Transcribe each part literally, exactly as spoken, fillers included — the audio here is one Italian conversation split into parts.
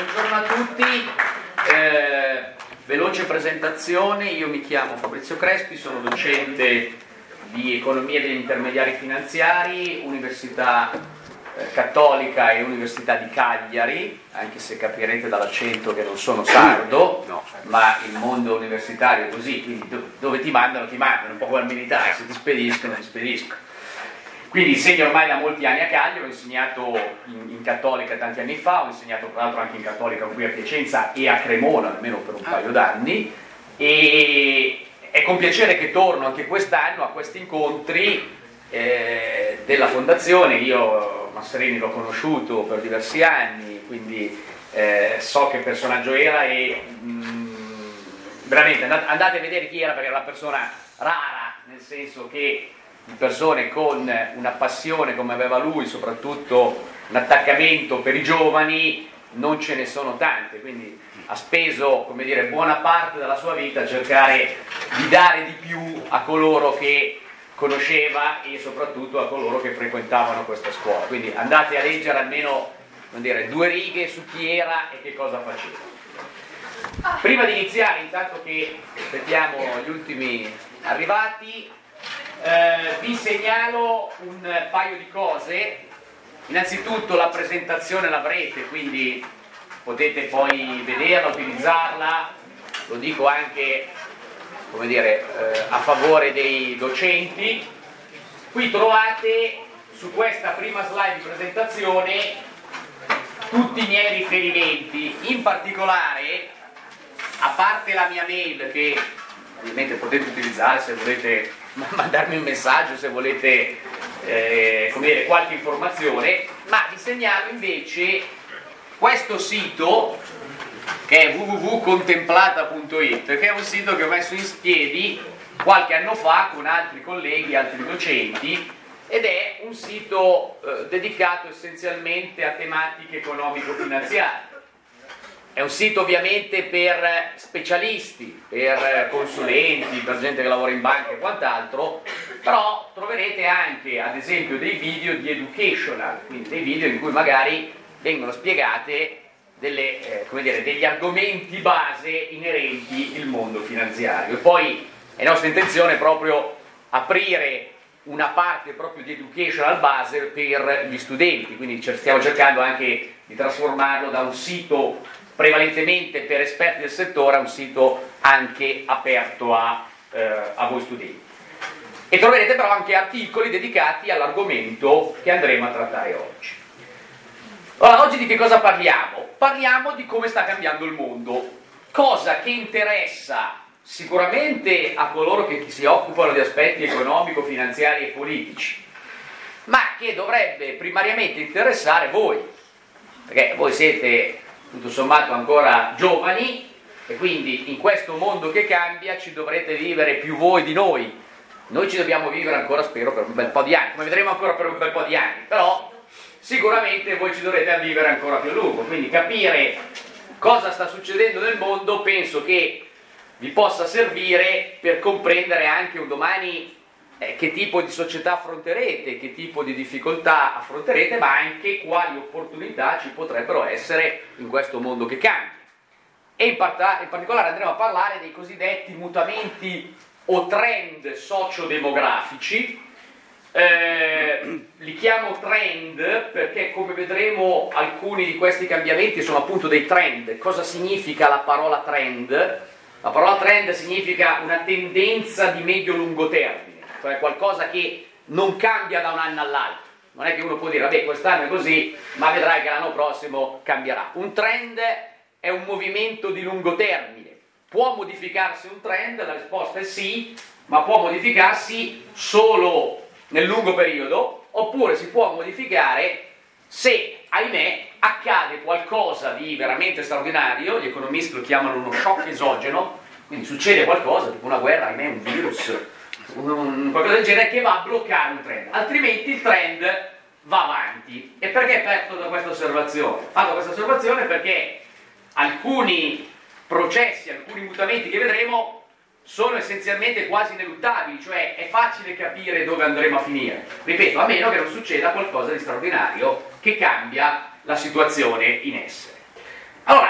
buongiorno a tutti, eh, veloce presentazione, io mi chiamo Fabrizio Crespi, sono docente di economia degli intermediari finanziari, Università eh, Cattolica e Università di Cagliari, anche se capirete dall'accento che non sono sardo, no, ma il mondo universitario è così, quindi do- dove ti mandano ti mandano, un po' come al militare, se ti spediscono ti spediscono. Quindi insegno ormai da molti anni a Cagliari, ho insegnato in, in Cattolica tanti anni fa, ho insegnato tra l'altro anche in Cattolica qui a Piacenza e a Cremona, almeno per un paio d'anni, e è con piacere che torno anche quest'anno a questi incontri eh, della Fondazione. Io Masserini l'ho conosciuto per diversi anni, quindi eh, so che personaggio era e mh, veramente andate, andate a vedere chi era, perché era una persona rara, nel senso che di persone con una passione come aveva lui, soprattutto un attaccamento per i giovani, non ce ne sono tante, quindi ha speso, come dire, buona parte della sua vita a cercare di dare di più a coloro che conosceva e soprattutto a coloro che frequentavano questa scuola. Quindi andate a leggere almeno, come dire, due righe su chi era e che cosa faceva. Prima di iniziare, intanto che aspettiamo gli ultimi arrivati, Eh, vi segnalo un paio di cose. Innanzitutto la presentazione l'avrete, quindi potete poi vederla, utilizzarla, lo dico anche, come dire, eh, a favore dei docenti. Qui trovate su questa prima slide di presentazione tutti i miei riferimenti, in particolare, a parte la mia mail che ovviamente potete utilizzare se volete mandarmi un messaggio, se volete eh, come dire, qualche informazione, ma vi segnalo invece questo sito che è w w w punto contemplata punto i t, che è un sito che ho messo in piedi qualche anno fa con altri colleghi, altri docenti, ed è un sito eh, dedicato essenzialmente a tematiche economico-finanziarie. È un sito ovviamente per specialisti, per consulenti, per gente che lavora in banca e quant'altro, però troverete anche ad esempio dei video di educational, quindi dei video in cui magari vengono spiegate delle, eh, come dire, degli argomenti base inerenti il mondo finanziario. E poi è nostra intenzione proprio aprire una parte proprio di educational base per gli studenti, quindi stiamo cercando anche di trasformarlo da un sito prevalentemente per esperti del settore a un sito anche aperto a, eh, a voi studenti. E troverete però anche articoli dedicati all'argomento che andremo a trattare oggi. Allora, oggi di che cosa parliamo? Parliamo di come sta cambiando il mondo, cosa che interessa sicuramente a coloro che si occupano di aspetti economico, finanziari e politici, ma che dovrebbe primariamente interessare voi, perché voi siete tutto sommato ancora giovani e quindi in questo mondo che cambia ci dovrete vivere più voi di noi. Noi ci dobbiamo vivere ancora, spero, per un bel po' di anni, come vedremo ancora per un bel po' di anni, però sicuramente voi ci dovrete vivere ancora più a lungo, quindi capire cosa sta succedendo nel mondo penso che vi possa servire per comprendere anche un domani eh, che tipo di società affronterete, che tipo di difficoltà affronterete, ma anche quali opportunità ci potrebbero essere in questo mondo che cambia. E in, part- in particolare andremo a parlare dei cosiddetti mutamenti o trend sociodemografici. Eh, li chiamo trend perché, come vedremo, alcuni di questi cambiamenti sono appunto dei trend. Cosa significa la parola trend? La parola trend significa una tendenza di medio-lungo termine, cioè qualcosa che non cambia da un anno all'altro. Non è che uno può dire, vabbè, quest'anno è così, ma vedrai che l'anno prossimo cambierà. Un trend è un movimento di lungo termine. Può modificarsi un trend? La risposta è sì, ma può modificarsi solo nel lungo periodo, oppure si può modificare se, ahimè, accade qualcosa di veramente straordinario. Gli economisti lo chiamano uno shock esogeno, quindi succede qualcosa, tipo una guerra, ahimè, un virus, un, qualcosa del genere, che va a bloccare un trend, altrimenti il trend va avanti. E perché parto da questa osservazione? Fatto questa osservazione perché alcuni processi, alcuni mutamenti che vedremo sono essenzialmente quasi ineluttabili, cioè è facile capire dove andremo a finire, ripeto, a meno che non succeda qualcosa di straordinario che cambia la situazione in essere. Allora,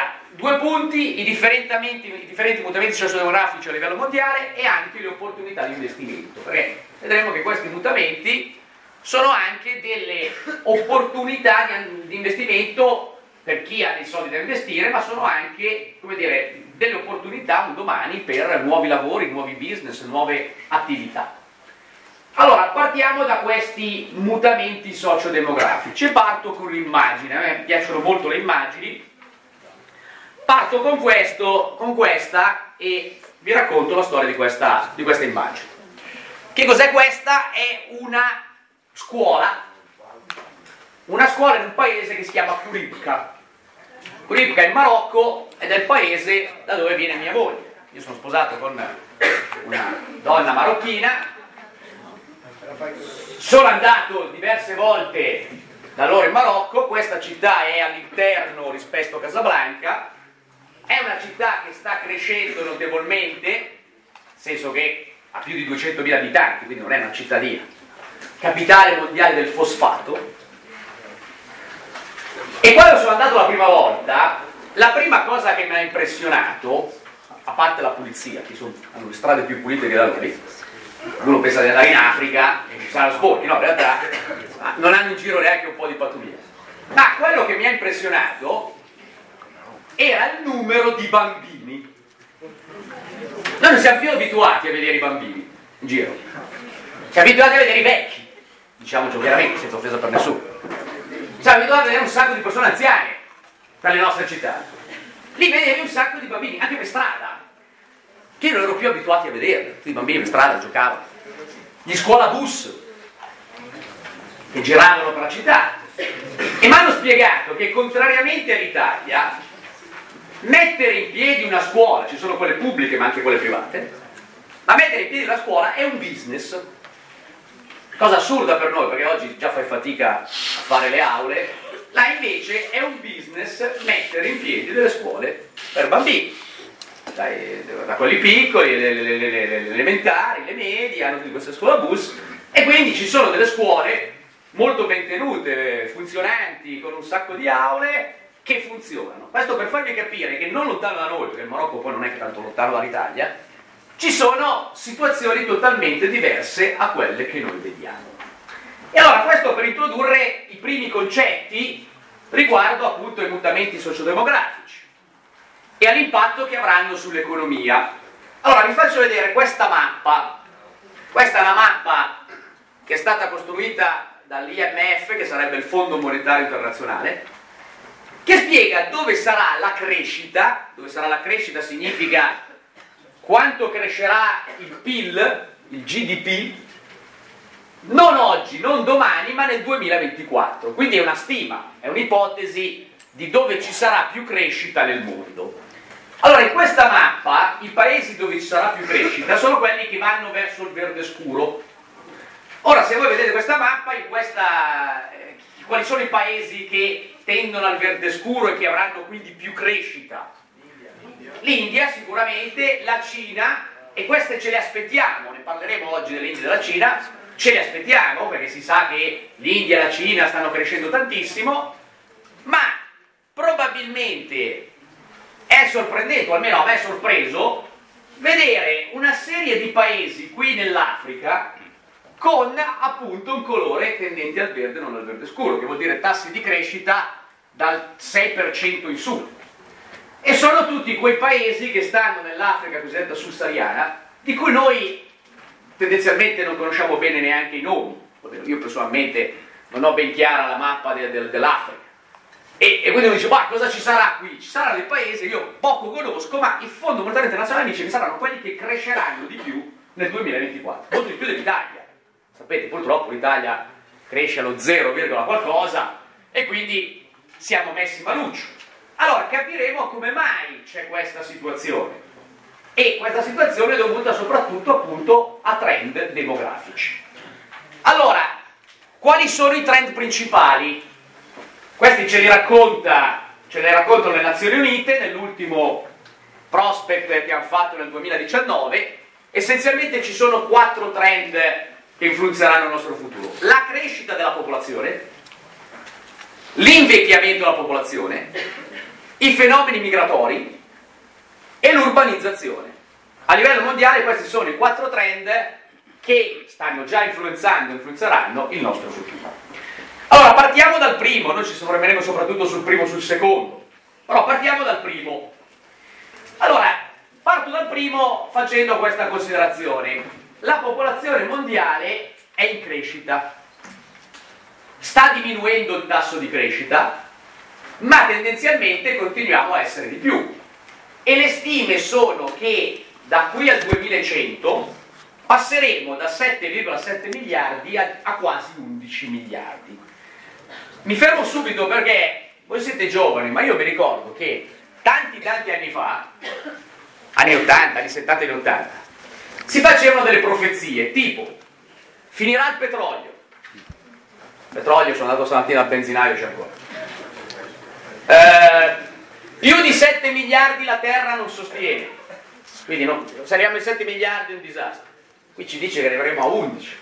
punti, i differentamenti, i differenti mutamenti sociodemografici a livello mondiale e anche le opportunità di investimento, perché vedremo che questi mutamenti sono anche delle opportunità di, di investimento per chi ha dei soldi da investire, ma sono anche, come dire, delle opportunità un domani per nuovi lavori, nuovi business, nuove attività. Allora, partiamo da questi mutamenti sociodemografici e parto con l'immagine. A me piacciono molto le immagini. Parto con, questo, con questa e vi racconto la storia di questa, di questa immagine. Che cos'è questa? È una scuola, una scuola in un paese che si chiama Khouribga. Khouribga è in Marocco ed è il paese da dove viene mia moglie. Io sono sposato con una donna marocchina, sono andato diverse volte da loro in Marocco, questa città è all'interno rispetto a Casablanca, è una città che sta crescendo notevolmente, nel senso che ha più di duecentomila abitanti, quindi non è una cittadina, capitale mondiale del fosfato. E quando sono andato la prima volta, la prima cosa che mi ha impressionato, a parte la pulizia, che sono, hanno le strade più pulite che da noi, uno pensa di andare in Africa e ci saranno sporchi, no, in realtà non hanno in giro neanche un po' di pattuglie. Ma quello che mi ha impressionato era il numero di bambini. Noi non siamo più abituati a vedere i bambini in giro, siamo abituati a vedere i vecchi, diciamoci chiaramente, senza offesa per nessuno. Siamo abituati a vedere un sacco di persone anziane per le nostre città. Lì vedevi un sacco di bambini, anche per strada, che io non ero più abituati a vedere. I bambini per strada giocavano, gli scuolabus che giravano per la città, e mi hanno spiegato che contrariamente all'Italia, mettere in piedi una scuola, ci sono quelle pubbliche ma anche quelle private, ma mettere in piedi una scuola è un business, cosa assurda per noi perché oggi già fai fatica a fare le aule, là invece è un business mettere in piedi delle scuole per bambini, dai, da quelli piccoli, le, le, le, le, le elementari, le medie, hanno tutte queste scuolabus, e quindi ci sono delle scuole molto ben tenute, funzionanti, con un sacco di aule che funzionano. Questo per farvi capire che non lontano da noi, perché il Marocco poi non è che tanto lontano dall'Italia, ci sono situazioni totalmente diverse a quelle che noi vediamo. E allora questo per introdurre i primi concetti riguardo appunto ai mutamenti sociodemografici e all'impatto che avranno sull'economia. Allora vi faccio vedere questa mappa. Questa è una mappa che è stata costruita dall'I M F, che sarebbe il Fondo Monetario Internazionale, che spiega dove sarà la crescita. Dove sarà la crescita significa quanto crescerà il P I L, il G D P, non oggi, non domani, ma nel duemilaventiquattro. Quindi è una stima, è un'ipotesi di dove ci sarà più crescita nel mondo. Allora, in questa mappa, i paesi dove ci sarà più crescita sono quelli che vanno verso il verde scuro. Ora, se voi vedete questa mappa, in questa, eh, quali sono i paesi che tendono al verde scuro e che avranno quindi più crescita? L'India sicuramente, la Cina, e queste ce le aspettiamo, ne parleremo oggi dell'India e della Cina, ce le aspettiamo perché si sa che l'India e la Cina stanno crescendo tantissimo, ma probabilmente è sorprendente, o almeno a me è sorpreso, vedere una serie di paesi qui nell'Africa con appunto un colore tendente al verde, non al verde scuro, che vuol dire tassi di crescita dal sei per cento in su. E sono tutti quei paesi che stanno nell'Africa cosiddetta subsahariana, di cui noi tendenzialmente non conosciamo bene neanche i nomi. Io personalmente non ho ben chiara la mappa de, de, dell'Africa. E, e quindi uno dice, ma cosa ci sarà qui? Ci saranno dei paesi che io poco conosco, ma il Fondo Monetario Internazionale dice che saranno quelli che cresceranno di più nel duemilaventiquattro, molto di più dell'Italia. Sapete, purtroppo l'Italia cresce allo zero, qualcosa, e quindi siamo messi maluccio. Allora capiremo come mai c'è questa situazione, e questa situazione è dovuta soprattutto appunto a trend demografici. Allora, quali sono i trend principali? Questi ce li racconta, ce li raccontano le Nazioni Unite nell'ultimo prospect che hanno fatto nel duemiladiciannove. Essenzialmente ci sono quattro trend che influenzeranno il nostro futuro: la crescita della popolazione, l'invecchiamento della popolazione, i fenomeni migratori e l'urbanizzazione. A livello mondiale questi sono i quattro trend che stanno già influenzando e influenzeranno il nostro futuro. Allora, partiamo dal primo, noi ci soffermeremo soprattutto sul primo e sul secondo, però partiamo dal primo. Allora, parto dal primo facendo questa considerazione. La popolazione mondiale è in crescita, sta diminuendo il tasso di crescita, ma tendenzialmente continuiamo a essere di più. E le stime sono che da qui al duemilacento passeremo da sette virgola sette miliardi a, a quasi undici miliardi. Mi fermo subito perché voi siete giovani, ma io vi ricordo che tanti tanti anni fa, anni ottanta, anni settanta e anni ottanta, si facevano delle profezie, tipo finirà il petrolio. Petrolio, sono andato stamattina al benzinaio, c'è ancora. Eh, più di sette miliardi la Terra non sostiene. Quindi no, saliamo ai sette miliardi è un disastro. Qui ci dice che arriveremo a undici.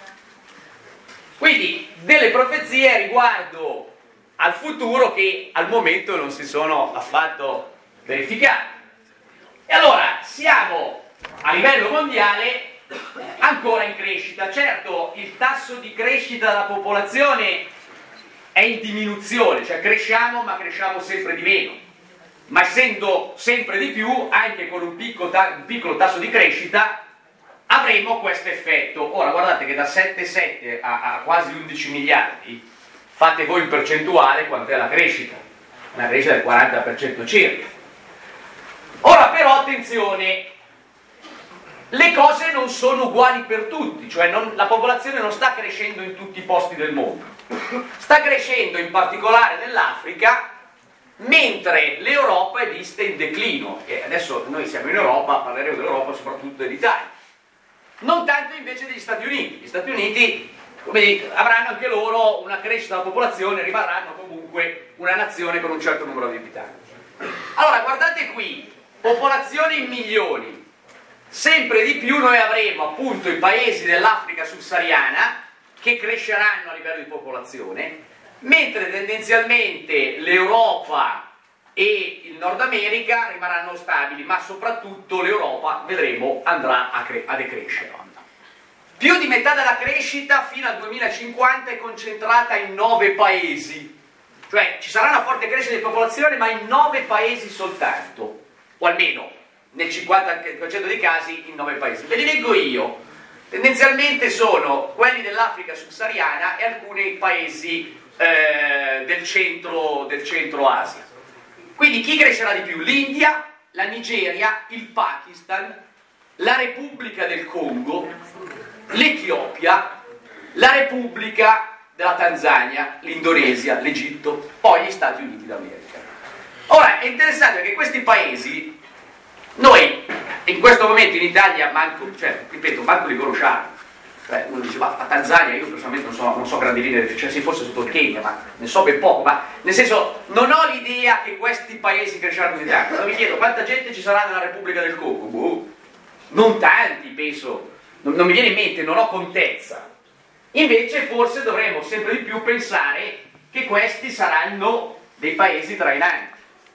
Quindi delle profezie riguardo al futuro che al momento non si sono affatto verificate. E allora siamo a livello mondiale ancora in crescita. Certo, il tasso di crescita della popolazione è in diminuzione, cioè cresciamo ma cresciamo sempre di meno. Ma essendo sempre di più, anche con un piccolo, ta- un piccolo tasso di crescita, avremo questo effetto. Ora guardate che da sette virgola sette a, a quasi undici miliardi, fate voi in percentuale quant'è la crescita, una crescita del quaranta per cento circa. Ora però attenzione, le cose non sono uguali per tutti, cioè non, la popolazione non sta crescendo in tutti i posti del mondo, sta crescendo in particolare nell'Africa, mentre l'Europa è vista in declino. E adesso noi siamo in Europa, parleremo dell'Europa soprattutto dell'Italia, non tanto invece degli Stati Uniti. Gli Stati Uniti, come dico, avranno anche loro una crescita della popolazione, rimarranno comunque una nazione con un certo numero di abitanti. Allora guardate qui, popolazione in milioni, sempre di più noi avremo appunto i paesi dell'Africa subsahariana che cresceranno a livello di popolazione, mentre tendenzialmente l'Europa e il Nord America rimarranno stabili, ma soprattutto l'Europa, vedremo, andrà a, cre- a decrescere. Più di metà della crescita fino al duemilacinquanta è concentrata in nove paesi, cioè ci sarà una forte crescita di popolazione ma in nove paesi soltanto, o almeno nel cinquanta per cento dei casi in nove paesi. Ve li leggo io. Tendenzialmente sono quelli dell'Africa subsahariana e alcuni paesi eh, del centro, del centro Asia. Quindi chi crescerà di più? L'India, la Nigeria, il Pakistan, la Repubblica del Congo, l'Etiopia, la Repubblica della Tanzania, l'Indonesia, l'Egitto, poi gli Stati Uniti d'America. Ora è interessante che questi paesi noi in questo momento in Italia manco, cioè, ripeto, manco li conosciamo. Cioè, uno dice, ma la Tanzania, io personalmente non so, non so grandi linee, cioè sì, forse sotto il Kenya, ma ne so ben poco, ma nel senso, non ho l'idea che questi paesi cresceranno così tanto. Allora mi chiedo, quanta gente ci sarà nella Repubblica del Congo? Boh, non tanti, penso, non, non mi viene in mente, non ho contezza. Invece forse dovremmo sempre di più pensare che questi saranno dei paesi trainanti.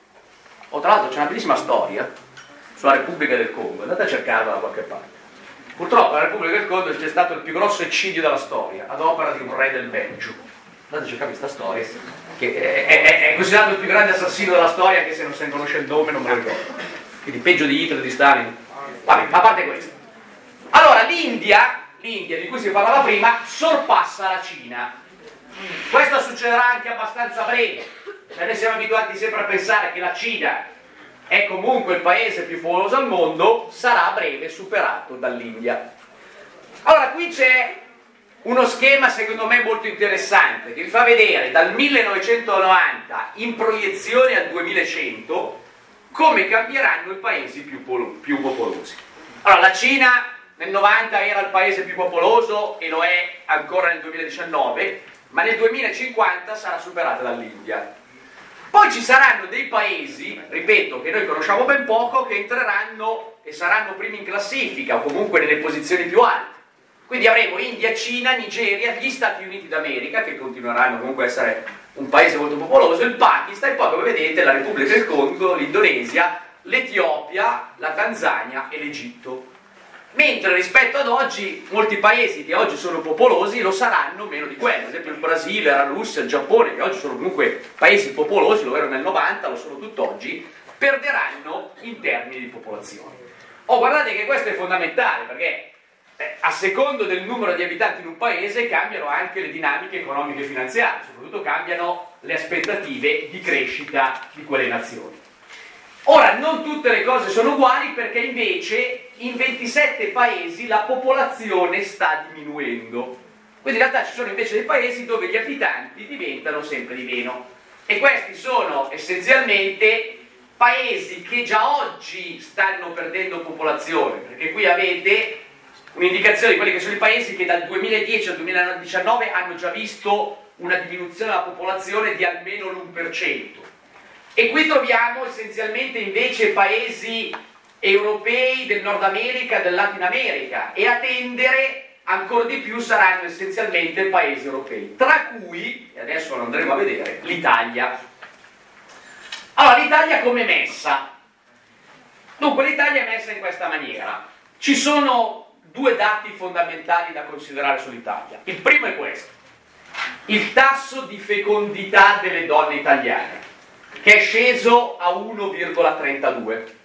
O tra l'altro c'è una bellissima storia sulla Repubblica del Congo, andate a cercarla da qualche parte. Purtroppo alla Repubblica del Congo c'è stato il più grosso eccidio della storia, ad opera di un re del Belgio. Andate a cercare questa storia, che è, è, è considerato il più grande assassino della storia, anche se non se ne conosce il nome, non me lo ricordo. Quindi peggio di Hitler, di Stalin. Vabbè, a parte questo. Allora, l'India, l'India di cui si parlava prima, sorpassa la Cina. Questo succederà anche abbastanza breve. Cioè, noi siamo abituati sempre a pensare che la Cina è comunque il paese più popoloso al mondo, sarà a breve superato dall'India. Allora qui c'è uno schema secondo me molto interessante che vi fa vedere dal millenovecentonovanta in proiezione al duemilacento come cambieranno i paesi più, polo- più popolosi. Allora la Cina nel novanta era il paese più popoloso e lo è ancora nel duemiladiciannove, ma nel duemilacinquanta sarà superata dall'India. Poi ci saranno dei paesi, ripeto, che noi conosciamo ben poco, che entreranno e saranno primi in classifica o comunque nelle posizioni più alte. Quindi avremo India, Cina, Nigeria, gli Stati Uniti d'America, che continueranno comunque a essere un paese molto popoloso, il Pakistan e poi, come vedete, la Repubblica del Congo, l'Indonesia, l'Etiopia, la Tanzania e l'Egitto. Mentre rispetto ad oggi, molti paesi che oggi sono popolosi lo saranno meno di quello, ad esempio il Brasile, la Russia, il Giappone, che oggi sono comunque paesi popolosi, lo erano nel novanta, lo sono tutt'oggi, perderanno in termini di popolazione. Oh, guardate che questo è fondamentale, perché eh, a secondo del numero di abitanti in un paese cambiano anche le dinamiche economiche e finanziarie, soprattutto cambiano le aspettative di crescita di quelle nazioni. Ora, non tutte le cose sono uguali, perché invece in ventisette paesi la popolazione sta diminuendo. Quindi in realtà ci sono invece dei paesi dove gli abitanti diventano sempre di meno. E questi sono essenzialmente paesi che già oggi stanno perdendo popolazione, perché qui avete un'indicazione di quelli che sono i paesi che dal duemiladieci al duemiladiciannove hanno già visto una diminuzione della popolazione di almeno l'uno per cento. E qui troviamo essenzialmente invece paesi europei, del Nord America, del Latino America, e a tendere ancora di più saranno essenzialmente paesi europei, tra cui, e adesso lo andremo a vedere, l'Italia. Allora, l'Italia come è messa? Dunque, l'Italia è messa in questa maniera. Ci sono due dati fondamentali da considerare sull'Italia. Il primo è questo: il tasso di fecondità delle donne italiane, che è sceso a uno virgola trentadue.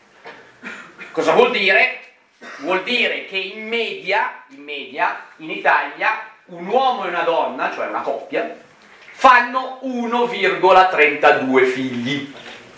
Cosa vuol dire? Vuol dire che in media, in media, in Italia, un uomo e una donna, cioè una coppia, fanno uno virgola trentadue figli.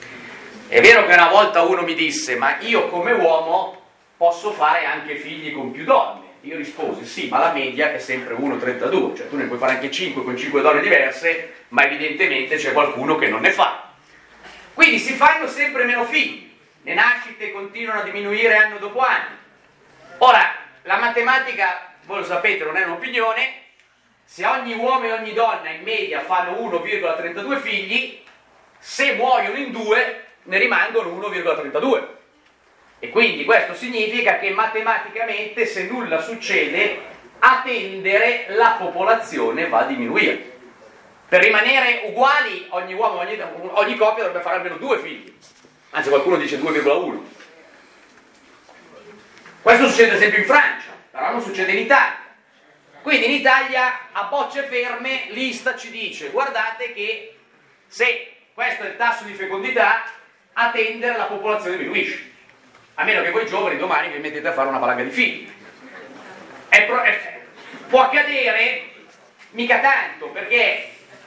È vero che una volta uno mi disse: ma io come uomo posso fare anche figli con più donne? Io risposi: sì, ma la media è sempre uno virgola trentadue, cioè tu ne puoi fare anche cinque con cinque donne diverse, ma evidentemente c'è qualcuno che non ne fa. Quindi si fanno sempre meno figli, le nascite continuano a diminuire anno dopo anno. Ora, la matematica, voi lo sapete, non è un'opinione. Se ogni uomo e ogni donna in media fanno uno virgola trentadue figli, se muoiono in due ne rimangono uno virgola trentadue. E quindi questo significa che matematicamente, se nulla succede, a tendere la popolazione va a diminuire. Per rimanere uguali, ogni uomo, ogni, ogni coppia dovrebbe fare almeno due figli. Anzi, qualcuno dice due virgola uno. Questo succede ad esempio in Francia, però non succede in Italia. Quindi in Italia, a bocce ferme, l'Istat ci dice: guardate che se questo è il tasso di fecondità, a tendere la popolazione diminuisce. A meno che voi giovani domani vi mettete a fare una valanga di figli. È pro- è, può accadere, mica tanto, perché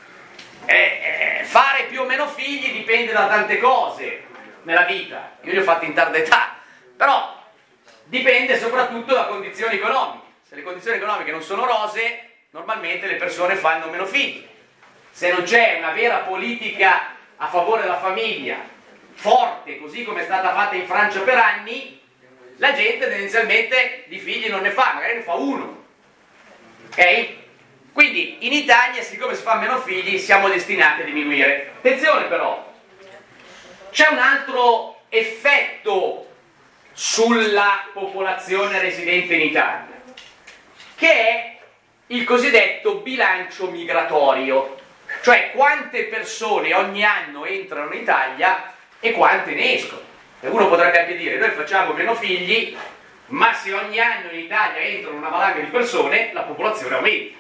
eh, eh, fare più o meno figli dipende da tante cose nella vita. Io li ho fatti in tarda età, però dipende soprattutto da condizioni economiche. Se le condizioni economiche non sono rosee, normalmente le persone fanno meno figli. Se non c'è una vera politica a favore della famiglia forte, così come è stata fatta in Francia per anni, la gente tendenzialmente di figli non ne fa, magari ne fa uno. Ok? Quindi in Italia, siccome si fa meno figli, siamo destinati a diminuire. Attenzione però, c'è un altro effetto sulla popolazione residente in Italia, che è il cosiddetto bilancio migratorio, cioè quante persone ogni anno entrano in Italia e quante ne escono. E uno potrebbe anche dire: noi facciamo meno figli, ma se ogni anno in Italia entrano una valanga di persone, la popolazione aumenta.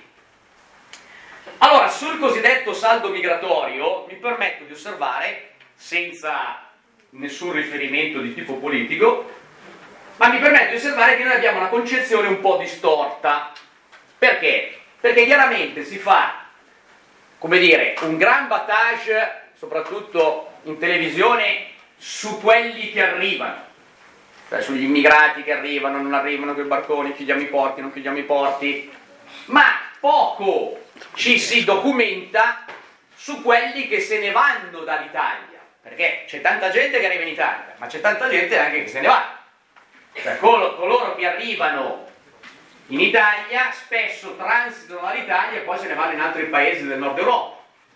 Allora, sul cosiddetto saldo migratorio mi permetto di osservare, senza nessun riferimento di tipo politico, ma mi permetto di osservare che noi abbiamo una concezione un po' distorta. Perché? Perché chiaramente si fa, come dire, un gran battage, soprattutto in televisione, su quelli che arrivano, cioè sugli immigrati che arrivano, non arrivano, quei barconi, chiudiamo i porti, non chiudiamo i porti, ma poco ci si documenta su quelli che se ne vanno dall'Italia, perché c'è tanta gente che arriva in Italia, ma c'è tanta gente anche che se ne va. Cioè col- coloro che arrivano in Italia spesso transitano dall'Italia e poi se ne vanno in altri paesi del nord Europa.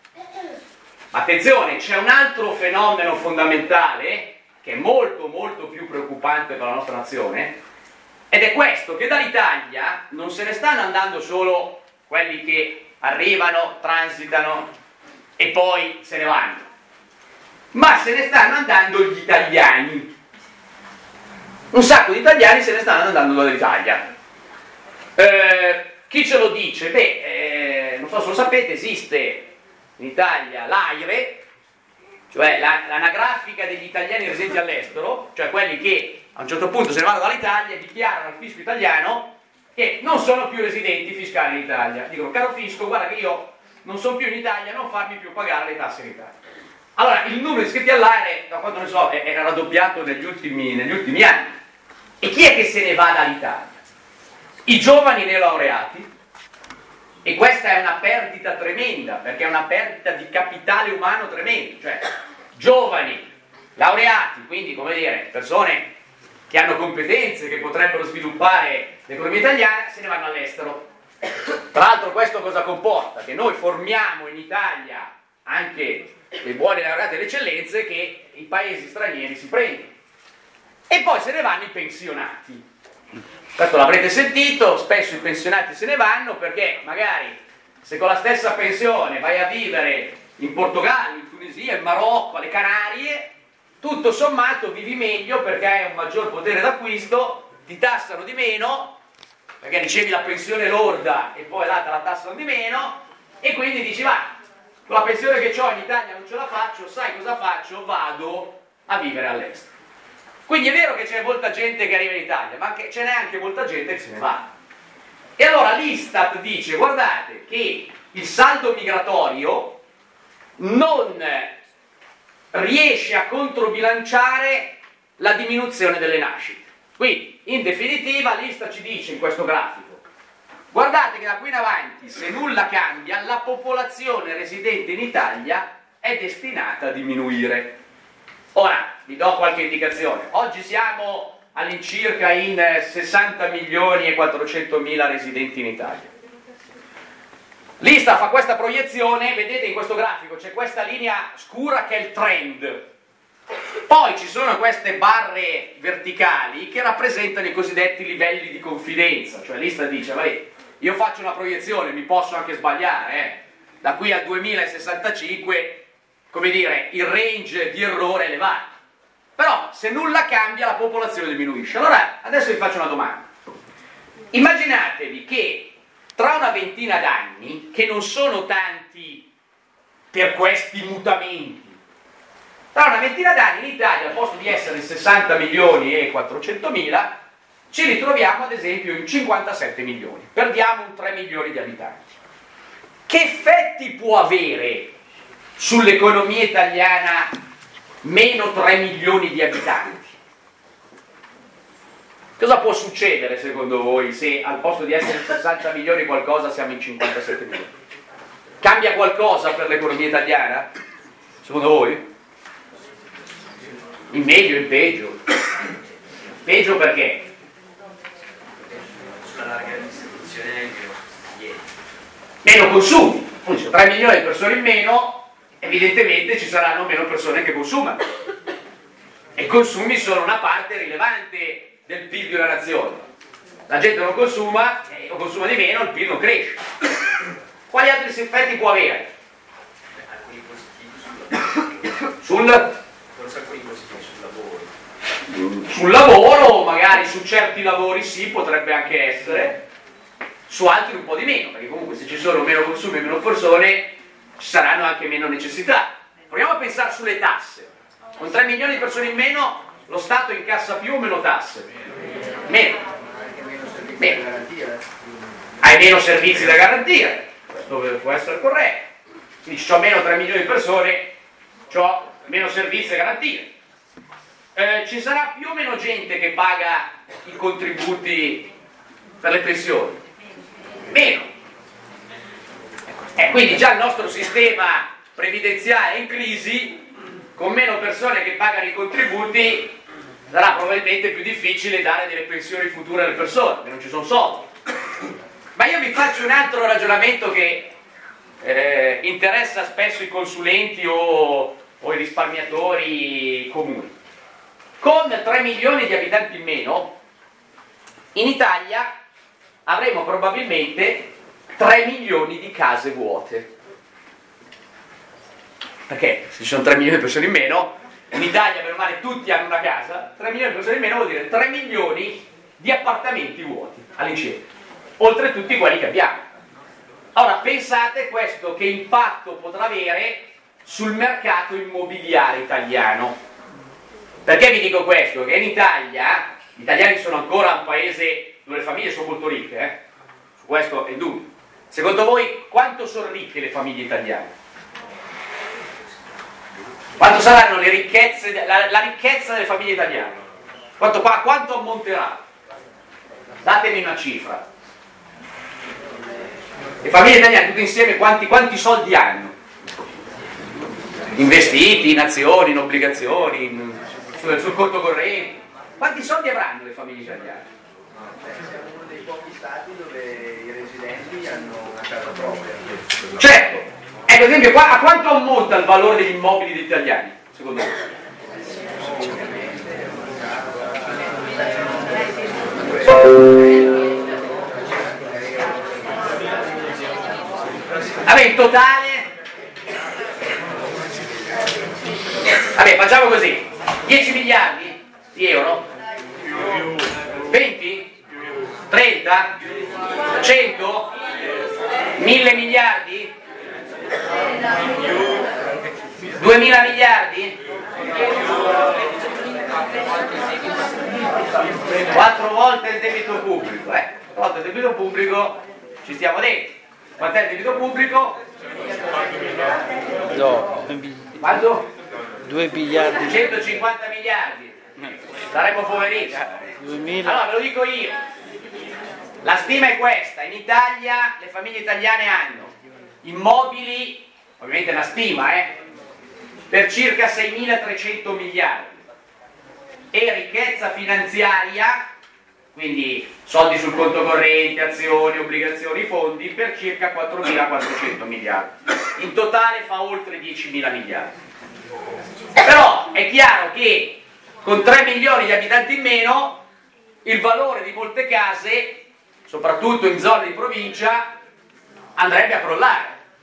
Attenzione, c'è un altro fenomeno fondamentale che è molto molto più preoccupante per la nostra nazione, ed è questo: che dall'Italia non se ne stanno andando solo quelli che arrivano, transitano, e poi se ne vanno, ma se ne stanno andando gli italiani. Un sacco di italiani se ne stanno andando dall'Italia. Eh, chi ce lo dice? Beh, eh, non so se lo sapete, esiste in Italia l'AIRE, cioè la, l'anagrafica degli italiani residenti all'estero, cioè quelli che a un certo punto se ne vanno dall'Italia e dichiarano al fisco italiano che non sono più residenti fiscali in Italia. Dicono: caro fisco, guarda che io non sono più in Italia, non farmi più pagare le tasse in Italia. Allora, il numero di iscritti all'AIRE, da quanto ne so, era raddoppiato negli ultimi, negli ultimi anni. E chi è che se ne va dall'Italia? I giovani neolaureati, e questa è una perdita tremenda, perché è una perdita di capitale umano tremendo, cioè giovani, laureati, quindi come dire, persone che hanno competenze, che potrebbero sviluppare l'economia italiana, se ne vanno all'estero. Tra l'altro questo cosa comporta? Che noi formiamo in Italia anche dei buoni laureati e eccellenze che i paesi stranieri si prendono. E poi se ne vanno i pensionati. Questo l'avrete sentito, spesso i pensionati se ne vanno perché magari se con la stessa pensione vai a vivere in Portogallo, in Tunisia, in Marocco, alle Canarie, tutto sommato vivi meglio perché hai un maggior potere d'acquisto, ti tassano di meno, perché ricevi la pensione lorda e poi là te la tassano di meno, e quindi dici: va, con la pensione che ho in Italia non ce la faccio, sai cosa faccio? Vado a vivere all'estero. Quindi è vero che c'è molta gente che arriva in Italia, ma anche, ce n'è anche molta gente che se ne va. E allora l'Istat dice: guardate che il saldo migratorio non riesce a controbilanciare la diminuzione delle nascite. Quindi, in definitiva, l'Istat ci dice in questo grafico: guardate che da qui in avanti, se nulla cambia, la popolazione residente in Italia è destinata a diminuire. Ora, vi do qualche indicazione. Oggi siamo all'incirca in sessanta milioni e quattrocentomila residenti in Italia. L'Istat fa questa proiezione, vedete in questo grafico c'è questa linea scura che è il trend. Poi ci sono queste barre verticali che rappresentano i cosiddetti livelli di confidenza. Cioè l'Istat dice: vabbè, io faccio una proiezione, mi posso anche sbagliare, eh. Da qui al duemilasessantacinque, come dire, il range di errore è elevato. Però se nulla cambia la popolazione diminuisce. Allora adesso vi faccio una domanda. Immaginatevi che tra una ventina d'anni, che non sono tanti per questi mutamenti, tra una ventina d'anni in Italia, al posto di essere sessanta milioni e quattrocentomila, ci ritroviamo ad esempio in cinquantasette milioni. Perdiamo un tre milioni di abitanti. Che effetti può avere sull'economia italiana meno tre milioni di abitanti? Cosa può succedere secondo voi se al posto di essere sessanta milioni qualcosa siamo in cinquantasette milioni? Cambia qualcosa per l'economia italiana? Secondo voi? In meglio o in peggio? Peggio perché? Sulla larga distribuzione meno consumi. Quindi tre milioni di persone in meno, evidentemente ci saranno meno persone che consumano. E i consumi sono una parte rilevante del P I L di una nazione. La gente non consuma, e o consuma di meno, il P I L non cresce. Quali altri effetti può avere? alcuni positivi sul Sul, forse alcuni positivi sul lavoro. sul lavoro, magari su certi lavori sì, potrebbe anche essere, su altri un po' di meno, perché comunque se ci sono meno consumi e meno persone ci saranno anche meno necessità. Proviamo a pensare sulle tasse. Con tre milioni di persone in meno lo Stato incassa più o meno tasse? Meno. Meno. Hai meno servizi da garantire, questo può essere corretto. Quindi se ho meno tre milioni di persone, ho meno servizi da garantire. Eh, ci sarà più o meno gente che paga i contributi per le pensioni? Meno. Eh, quindi già il nostro sistema previdenziale è in crisi, con meno persone che pagano i contributi sarà probabilmente più difficile dare delle pensioni future alle persone, perché non ci sono soldi. Ma io vi faccio un altro ragionamento che eh, interessa spesso i consulenti o, o i risparmiatori comuni. Con tre milioni di abitanti in meno, in Italia avremo probabilmente tre milioni di case vuote. perché se ci sono tre milioni di persone in meno, in Italia per male tutti hanno una casa, tre milioni di persone in meno vuol dire tre milioni di appartamenti vuoti all'incirca, oltre a tutti quelli che abbiamo. Ora pensate questo che impatto potrà avere sul mercato immobiliare italiano. Perché vi dico questo? Che in Italia, gli italiani sono ancora un paese dove le famiglie sono molto ricche, eh? Su questo è dubbio. Secondo voi quanto sono ricche le famiglie italiane? Quanto saranno le ricchezze, la, la ricchezza delle famiglie italiane? Quanto, quanto ammonterà? Datemi una cifra. Le famiglie italiane tutte insieme quanti, quanti soldi hanno? Investiti in azioni, in obbligazioni, in, sul, sul conto corrente. Quanti soldi avranno le famiglie italiane? Siamo uno dei pochi stati dove i residenti hanno una casa propria. Certo. Ecco, ad esempio, qua, a quanto ammonta il valore degli immobili degli italiani, secondo voi? Vabbè, in totale, vabbè, facciamo così, dieci miliardi di euro? venti? trenta? cento? mille miliardi? duemila miliardi? quattro volte il debito pubblico, eh, quattro volte il debito pubblico, ci stiamo dentro. Quant'è il debito pubblico? No, Quanto? due miliardi. centocinquanta miliardi. Saremmo poverissimi. duemila. Allora ve lo dico io. La stima è questa: in Italia le famiglie italiane hanno immobili, ovviamente è una stima, eh, per circa seimilatrecento miliardi e ricchezza finanziaria, quindi soldi sul conto corrente, azioni, obbligazioni, fondi, per circa quattromilaquattrocento miliardi. In totale fa oltre diecimila miliardi. Però è chiaro che con tre milioni di abitanti in meno il valore di molte case, soprattutto in zone di provincia, andrebbe a crollare.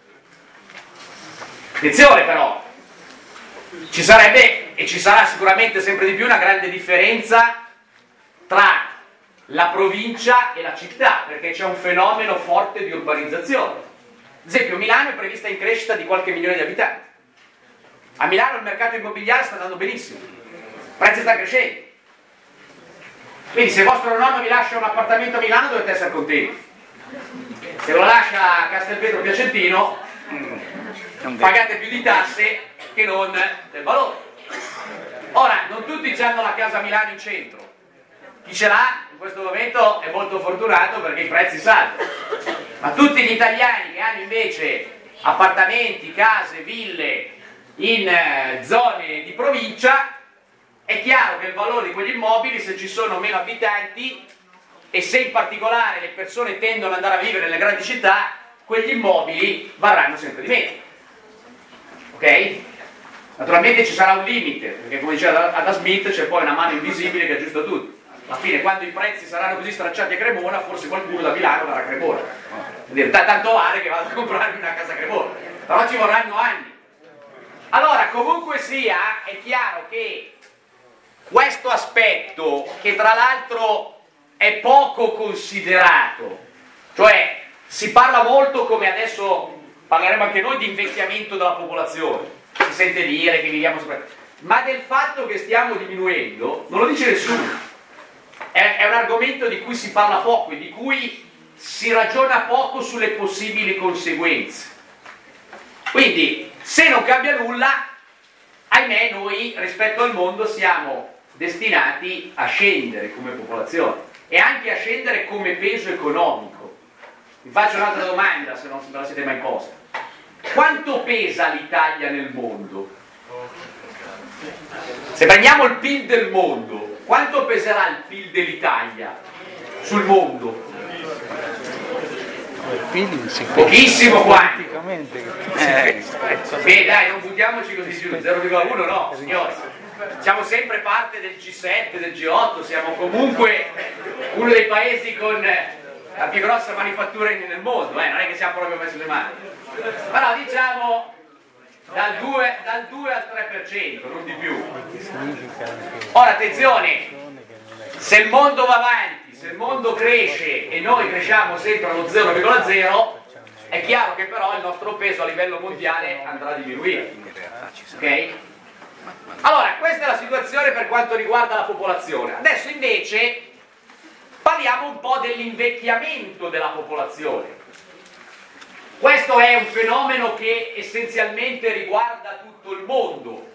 Attenzione però, ci sarebbe e ci sarà sicuramente sempre di più una grande differenza tra la provincia e la città, perché c'è un fenomeno forte di urbanizzazione. Ad esempio Milano è prevista in crescita di qualche milione di abitanti. A Milano il mercato immobiliare sta andando benissimo, i prezzi stanno crescendo. Quindi se vostro nonno vi lascia un appartamento a Milano dovete essere contenti. Se lo lascia a Castelvetro Piacentino pagate più di tasse che non del valore. Ora, non tutti hanno la casa a Milano in centro. Chi ce l'ha in questo momento è molto fortunato perché i prezzi salgono. Ma tutti gli italiani che hanno invece appartamenti, case, ville in eh, zone di provincia, è chiaro che il valore di quegli immobili, se ci sono meno abitanti e se in particolare le persone tendono ad andare a vivere nelle grandi città, quegli immobili varranno sempre di meno. Ok? Naturalmente ci sarà un limite, perché come diceva Adam Smith c'è poi una mano invisibile che aggiusta tutto. Alla fine, quando i prezzi saranno così stracciati a Cremona, forse qualcuno da Milano verrà a Cremona. Vuol dire, tanto vale che vado a comprarmi una casa a Cremona. Però ci vorranno anni. Allora, comunque sia, è chiaro che questo aspetto, che tra l'altro è poco considerato, cioè si parla molto, come adesso parleremo anche noi, di invecchiamento della popolazione, si sente dire che viviamo sempre, ma del fatto che stiamo diminuendo non lo dice nessuno, è, è un argomento di cui si parla poco e di cui si ragiona poco sulle possibili conseguenze. Quindi se non cambia nulla, ahimè, noi rispetto al mondo siamo destinati a scendere come popolazione e anche a scendere come peso economico. Vi faccio un'altra domanda, se non ve la siete mai posta. Quanto pesa l'Italia nel mondo? Se prendiamo il P I L del mondo, quanto peserà il P I L dell'Italia sul mondo? Pochissimo, quanto? Eh, beh, dai, non buttiamoci così giù, zero virgola uno no, signori. Siamo sempre parte del G sette, del G otto, siamo comunque uno dei paesi con la più grossa manifattura nel mondo, eh? Non è che siamo proprio messi le mani. Però diciamo dal due, dal due al tre per cento, non di più. Che significa anche Ora attenzione, che non è se il mondo va avanti, se il mondo cresce e noi cresciamo sempre allo zero virgola zero, è chiaro che però il nostro peso a livello mondiale andrà a diminuire. Ok? Allora, questa è la situazione per quanto riguarda la popolazione. Adesso invece parliamo un po' dell'invecchiamento della popolazione. Questo è un fenomeno che essenzialmente riguarda tutto il mondo,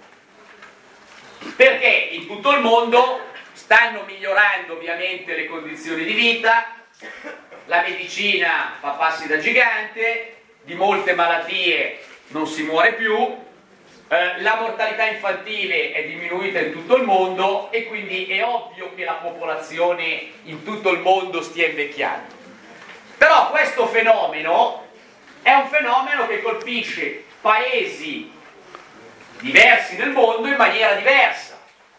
perché in tutto il mondo stanno migliorando ovviamente le condizioni di vita, la medicina fa passi da gigante, di molte malattie non si muore più, eh, la mortalità infantile è diminuita in tutto il mondo e quindi è ovvio che la popolazione in tutto il mondo stia invecchiando. Però questo fenomeno è un fenomeno che colpisce paesi diversi nel mondo in maniera diversa.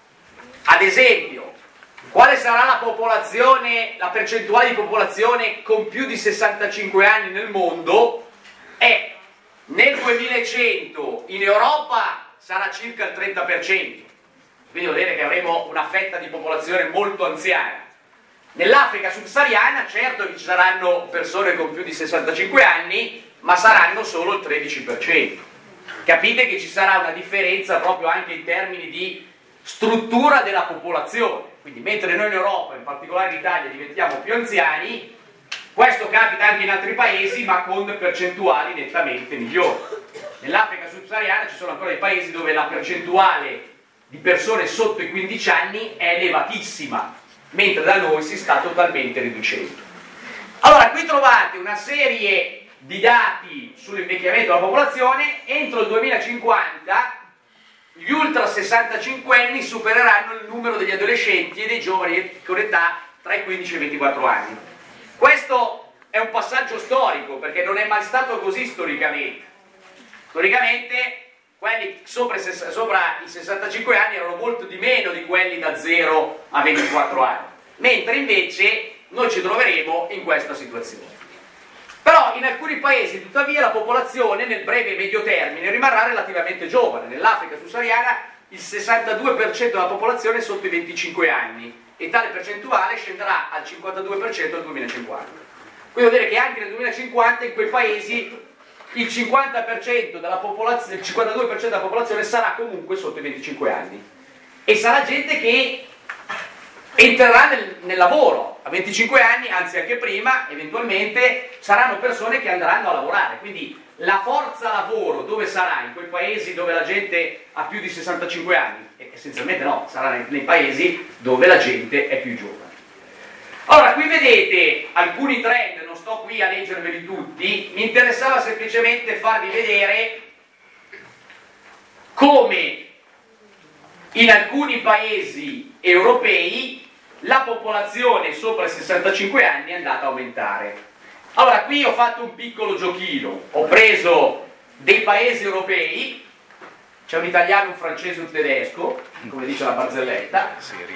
Ad esempio, quale sarà la popolazione, la percentuale di popolazione con più di sessantacinque anni nel mondo? È nel duemilacento in Europa sarà circa il trenta per cento, quindi vuol dire che avremo una fetta di popolazione molto anziana. Nell'Africa subsahariana certo che ci saranno persone con più di sessantacinque anni, ma saranno solo il tredici per cento. Capite che ci sarà una differenza proprio anche in termini di struttura della popolazione. Quindi mentre noi in Europa, in particolare in Italia, diventiamo più anziani, questo capita anche in altri paesi, ma con percentuali nettamente migliori. Nell'Africa subsahariana ci sono ancora dei paesi dove la percentuale di persone sotto i quindici anni è elevatissima, mentre da noi si sta totalmente riducendo. Allora, qui trovate una serie di dati sull'invecchiamento della popolazione. Entro il duemilacinquanta gli ultra sessantacinquenni supereranno il numero degli adolescenti e dei giovani con età tra i quindici e i ventiquattro anni. Questo è un passaggio storico, perché non è mai stato così storicamente. Storicamente quelli sopra, sopra i sessantacinque anni erano molto di meno di quelli da zero a ventiquattro anni, mentre invece noi ci troveremo in questa situazione. Però in alcuni paesi tuttavia la popolazione nel breve e medio termine rimarrà relativamente giovane. Nell'Africa subsahariana il sessantadue per cento della popolazione è sotto i venticinque anni e tale percentuale scenderà al cinquantadue per cento nel duemilacinquanta. Quindi vuol dire che anche nel duemilacinquanta in quei paesi il cinquanta per cento della popolazione, il cinquantadue per cento della popolazione sarà comunque sotto i venticinque anni e sarà gente che entrerà nel, nel lavoro a venticinque anni, anzi anche prima, eventualmente saranno persone che andranno a lavorare. Quindi la forza lavoro dove sarà? In quei paesi dove la gente ha più di sessantacinque anni? E essenzialmente no, sarà nei, nei paesi dove la gente è più giovane. Allora, qui vedete alcuni trend, non sto qui a leggerveli tutti, mi interessava semplicemente farvi vedere come in alcuni paesi europei la popolazione sopra i sessantacinque anni è andata a aumentare. Allora, qui ho fatto un piccolo giochino, ho preso dei paesi europei, c'è un italiano, un francese e un tedesco, come dice la barzelletta,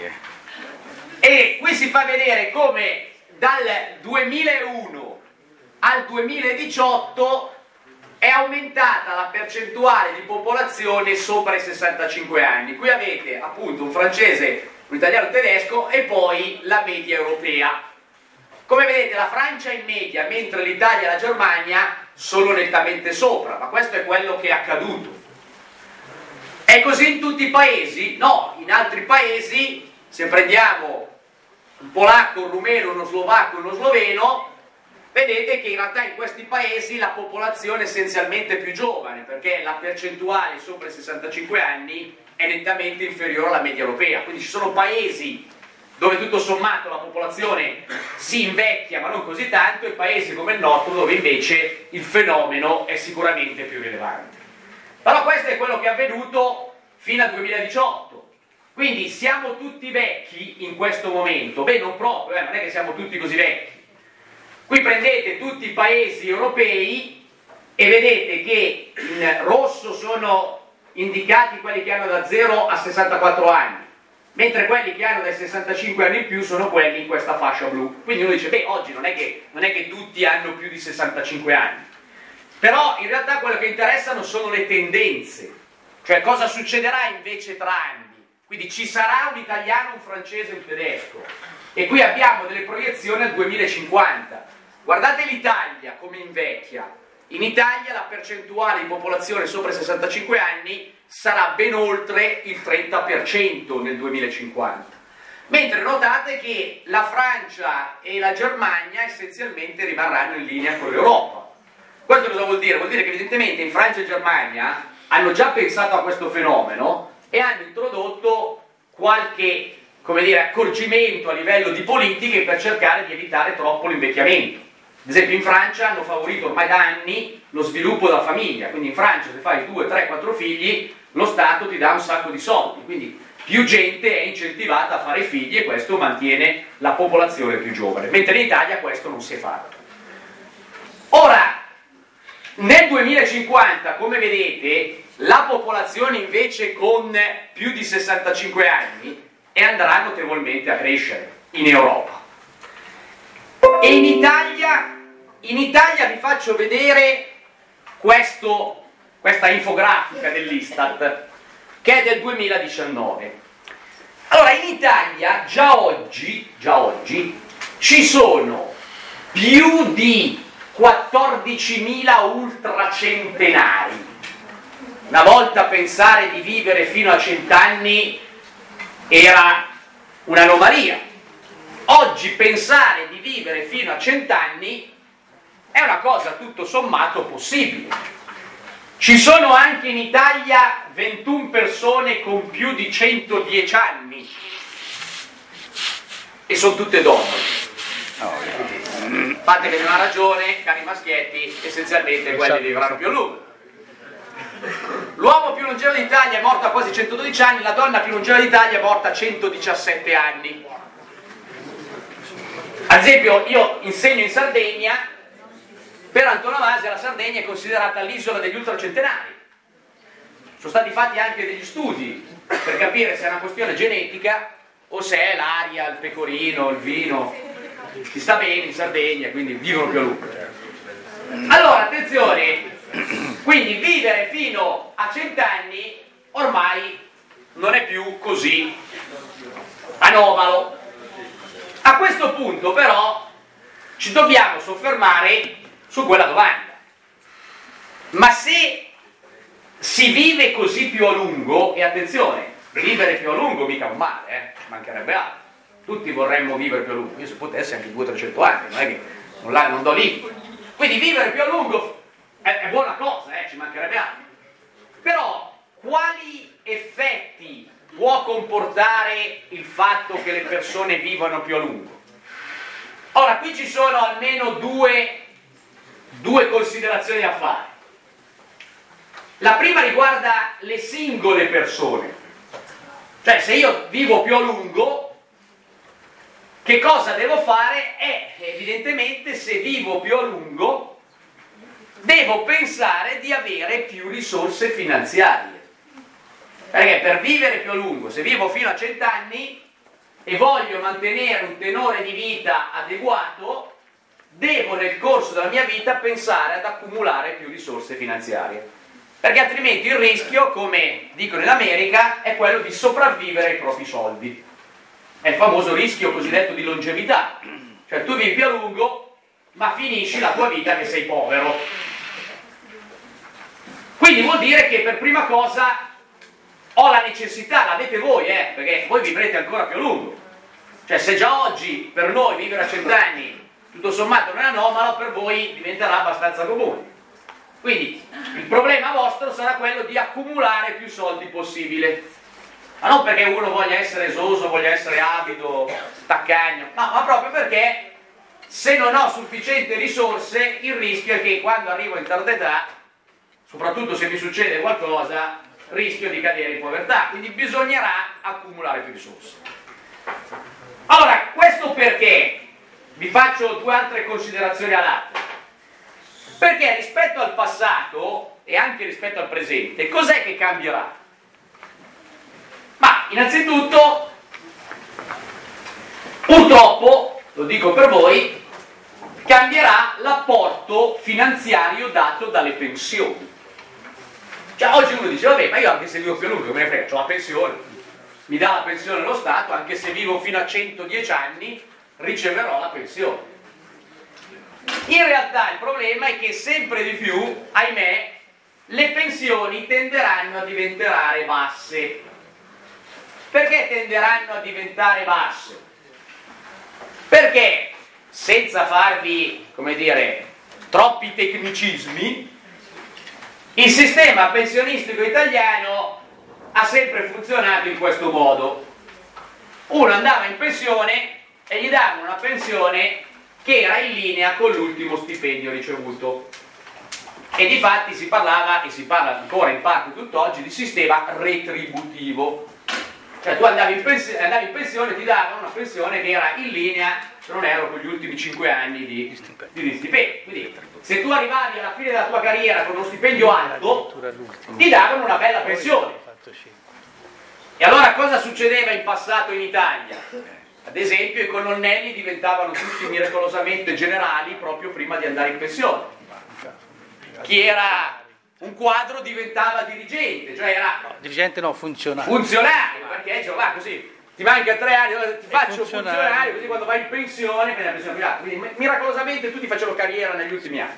e qui si fa vedere come dal duemilauno al duemiladiciotto è aumentata la percentuale di popolazione sopra i sessantacinque anni. Qui avete appunto un francese, un italiano, un tedesco e poi la media europea. Come vedete la Francia è in media, mentre l'Italia e la Germania sono nettamente sopra, ma questo è quello che è accaduto. È così in tutti i paesi? No, in altri paesi, se prendiamo un polacco, un rumeno, uno slovacco, uno sloveno, vedete che in realtà in questi paesi la popolazione è essenzialmente più giovane, perché la percentuale sopra i sessantacinque anni è nettamente inferiore alla media europea. Quindi ci sono paesi dove tutto sommato la popolazione si invecchia ma non così tanto, e paesi come il nostro dove invece il fenomeno è sicuramente più rilevante. Però questo è quello che è avvenuto fino al duemiladiciotto. Quindi siamo tutti vecchi in questo momento? Beh, non proprio, eh, non è che siamo tutti così vecchi. Qui prendete tutti i paesi europei e vedete che in rosso sono indicati quelli che hanno da zero a sessantaquattro anni, mentre quelli che hanno dai sessantacinque anni in più sono quelli in questa fascia blu. Quindi uno dice, beh, oggi non è che, non è che tutti hanno più di sessantacinque anni. Però in realtà quello che interessano sono le tendenze, cioè cosa succederà invece tra anni. Quindi ci sarà un italiano, un francese e un tedesco, e qui abbiamo delle proiezioni al duemilacinquanta. Guardate l'Italia come invecchia. In Italia la percentuale di popolazione sopra i sessantacinque anni sarà ben oltre il trenta per cento nel duemilacinquanta. Mentre notate che la Francia e la Germania essenzialmente rimarranno in linea con l'Europa. Questo cosa vuol dire? Vuol dire che evidentemente in Francia e Germania hanno già pensato a questo fenomeno e hanno introdotto qualche, come dire, accorgimento a livello di politiche per cercare di evitare troppo l'invecchiamento. Ad esempio in Francia hanno favorito ormai da anni lo sviluppo della famiglia, quindi in Francia se fai due, tre, quattro figli lo Stato ti dà un sacco di soldi, quindi più gente è incentivata a fare figli e questo mantiene la popolazione più giovane, mentre in Italia questo non si è fatto. Ora, nel duemilacinquanta, come vedete, la popolazione invece con più di sessantacinque anni e andrà notevolmente a crescere in Europa. E in Italia, in Italia vi faccio vedere questo, questa infografica dell'Istat, che è del duemiladiciannove. Allora, in Italia già oggi, già oggi ci sono più di quattordicimila ultracentenari. Una volta pensare di vivere fino a cent'anni era un'anomalia. Oggi pensare di vivere fino a cent'anni è una cosa tutto sommato possibile. Ci sono anche in Italia ventuno persone con più di centodieci anni e sono tutte donne. Fatevene una ragione, cari maschietti, essenzialmente quelli vivranno più a lungo. L'uomo più longevo d'Italia è morto a quasi centododici anni, la donna più longeva d'Italia è morta a centodiciassette anni. Ad esempio, io insegno in Sardegna, per antonomasia la Sardegna è considerata l'isola degli ultracentenari. Sono stati fatti anche degli studi per capire se è una questione genetica o se è l'aria, il pecorino, il vino. Si sta bene in Sardegna, quindi vivono più a lungo. Allora, attenzione, quindi vivere fino a cent'anni ormai non è più così anomalo. A questo punto però ci dobbiamo soffermare su quella domanda: ma se si vive così più a lungo, e attenzione, vivere più a lungo mica un male, eh? Mancherebbe altro, tutti vorremmo vivere più a lungo, io se potessi anche duecento trecento anni, non è che non, la, non do limiti, quindi vivere più a lungo è, è buona cosa, eh? Ci mancherebbe altro, però quali effetti può comportare il fatto che le persone vivano più a lungo? Ora, qui ci sono almeno due, due considerazioni a fare. La prima riguarda le singole persone, cioè se io vivo più a lungo, che cosa devo fare? È evidentemente, se vivo più a lungo, devo pensare di avere più risorse finanziarie. Perché per vivere più a lungo, se vivo fino a cent'anni e voglio mantenere un tenore di vita adeguato, devo nel corso della mia vita pensare ad accumulare più risorse finanziarie. Perché altrimenti il rischio, come dicono in America, è quello di sopravvivere ai propri soldi. È il famoso rischio cosiddetto di longevità. Cioè tu vivi più a lungo, ma finisci la tua vita che sei povero. Quindi vuol dire che per prima cosa ho la necessità, l'avete voi, eh, perché voi vivrete ancora più a lungo. Cioè se già oggi per noi vivere a cent'anni tutto sommato non è anomalo, per voi diventerà abbastanza comune. Quindi il problema vostro sarà quello di accumulare più soldi possibile. Ma non perché uno voglia essere esoso, voglia essere avido, taccagno, no, ma proprio perché se non ho sufficienti risorse il rischio è che quando arrivo in tarda età, soprattutto se mi succede qualcosa, rischio di cadere in povertà, quindi bisognerà accumulare più risorse. Allora, questo perché? Vi faccio due altre considerazioni a lato. Perché rispetto al passato e anche rispetto al presente, cos'è che cambierà? Ma innanzitutto, purtroppo, lo dico per voi, cambierà l'apporto finanziario dato dalle pensioni. Cioè oggi uno dice, vabbè, ma io anche se vivo più a lungo, me ne frega, ho la pensione, mi dà la pensione lo Stato, anche se vivo fino a centodieci anni riceverò la pensione. In realtà il problema è che sempre di più, ahimè, le pensioni tenderanno a diventare basse. Perché tenderanno a diventare basse? Perché, senza farvi, come dire, troppi tecnicismi, il sistema pensionistico italiano ha sempre funzionato in questo modo. Uno andava in pensione e gli davano una pensione che era in linea con l'ultimo stipendio ricevuto. E difatti si parlava, e si parla ancora in parte tutt'oggi, di sistema retributivo. Cioè tu andavi in, pensione, andavi in pensione e ti davano una pensione che era in linea, se non erro, con gli ultimi cinque anni di, di stipendio. Quindi se tu arrivavi alla fine della tua carriera con uno stipendio alto, ti davano una bella pensione. E allora cosa succedeva in passato in Italia? Ad esempio i colonnelli diventavano tutti miracolosamente generali proprio prima di andare in pensione. Chi era un quadro diventava dirigente, cioè era No, dirigente no, funzionario. funzionario, perché cioè, va così, ti manca tre anni, ti faccio funzionario. funzionario, così quando vai in pensione prendi la pensione privata. Quindi miracolosamente tutti facevano carriera negli ultimi anni.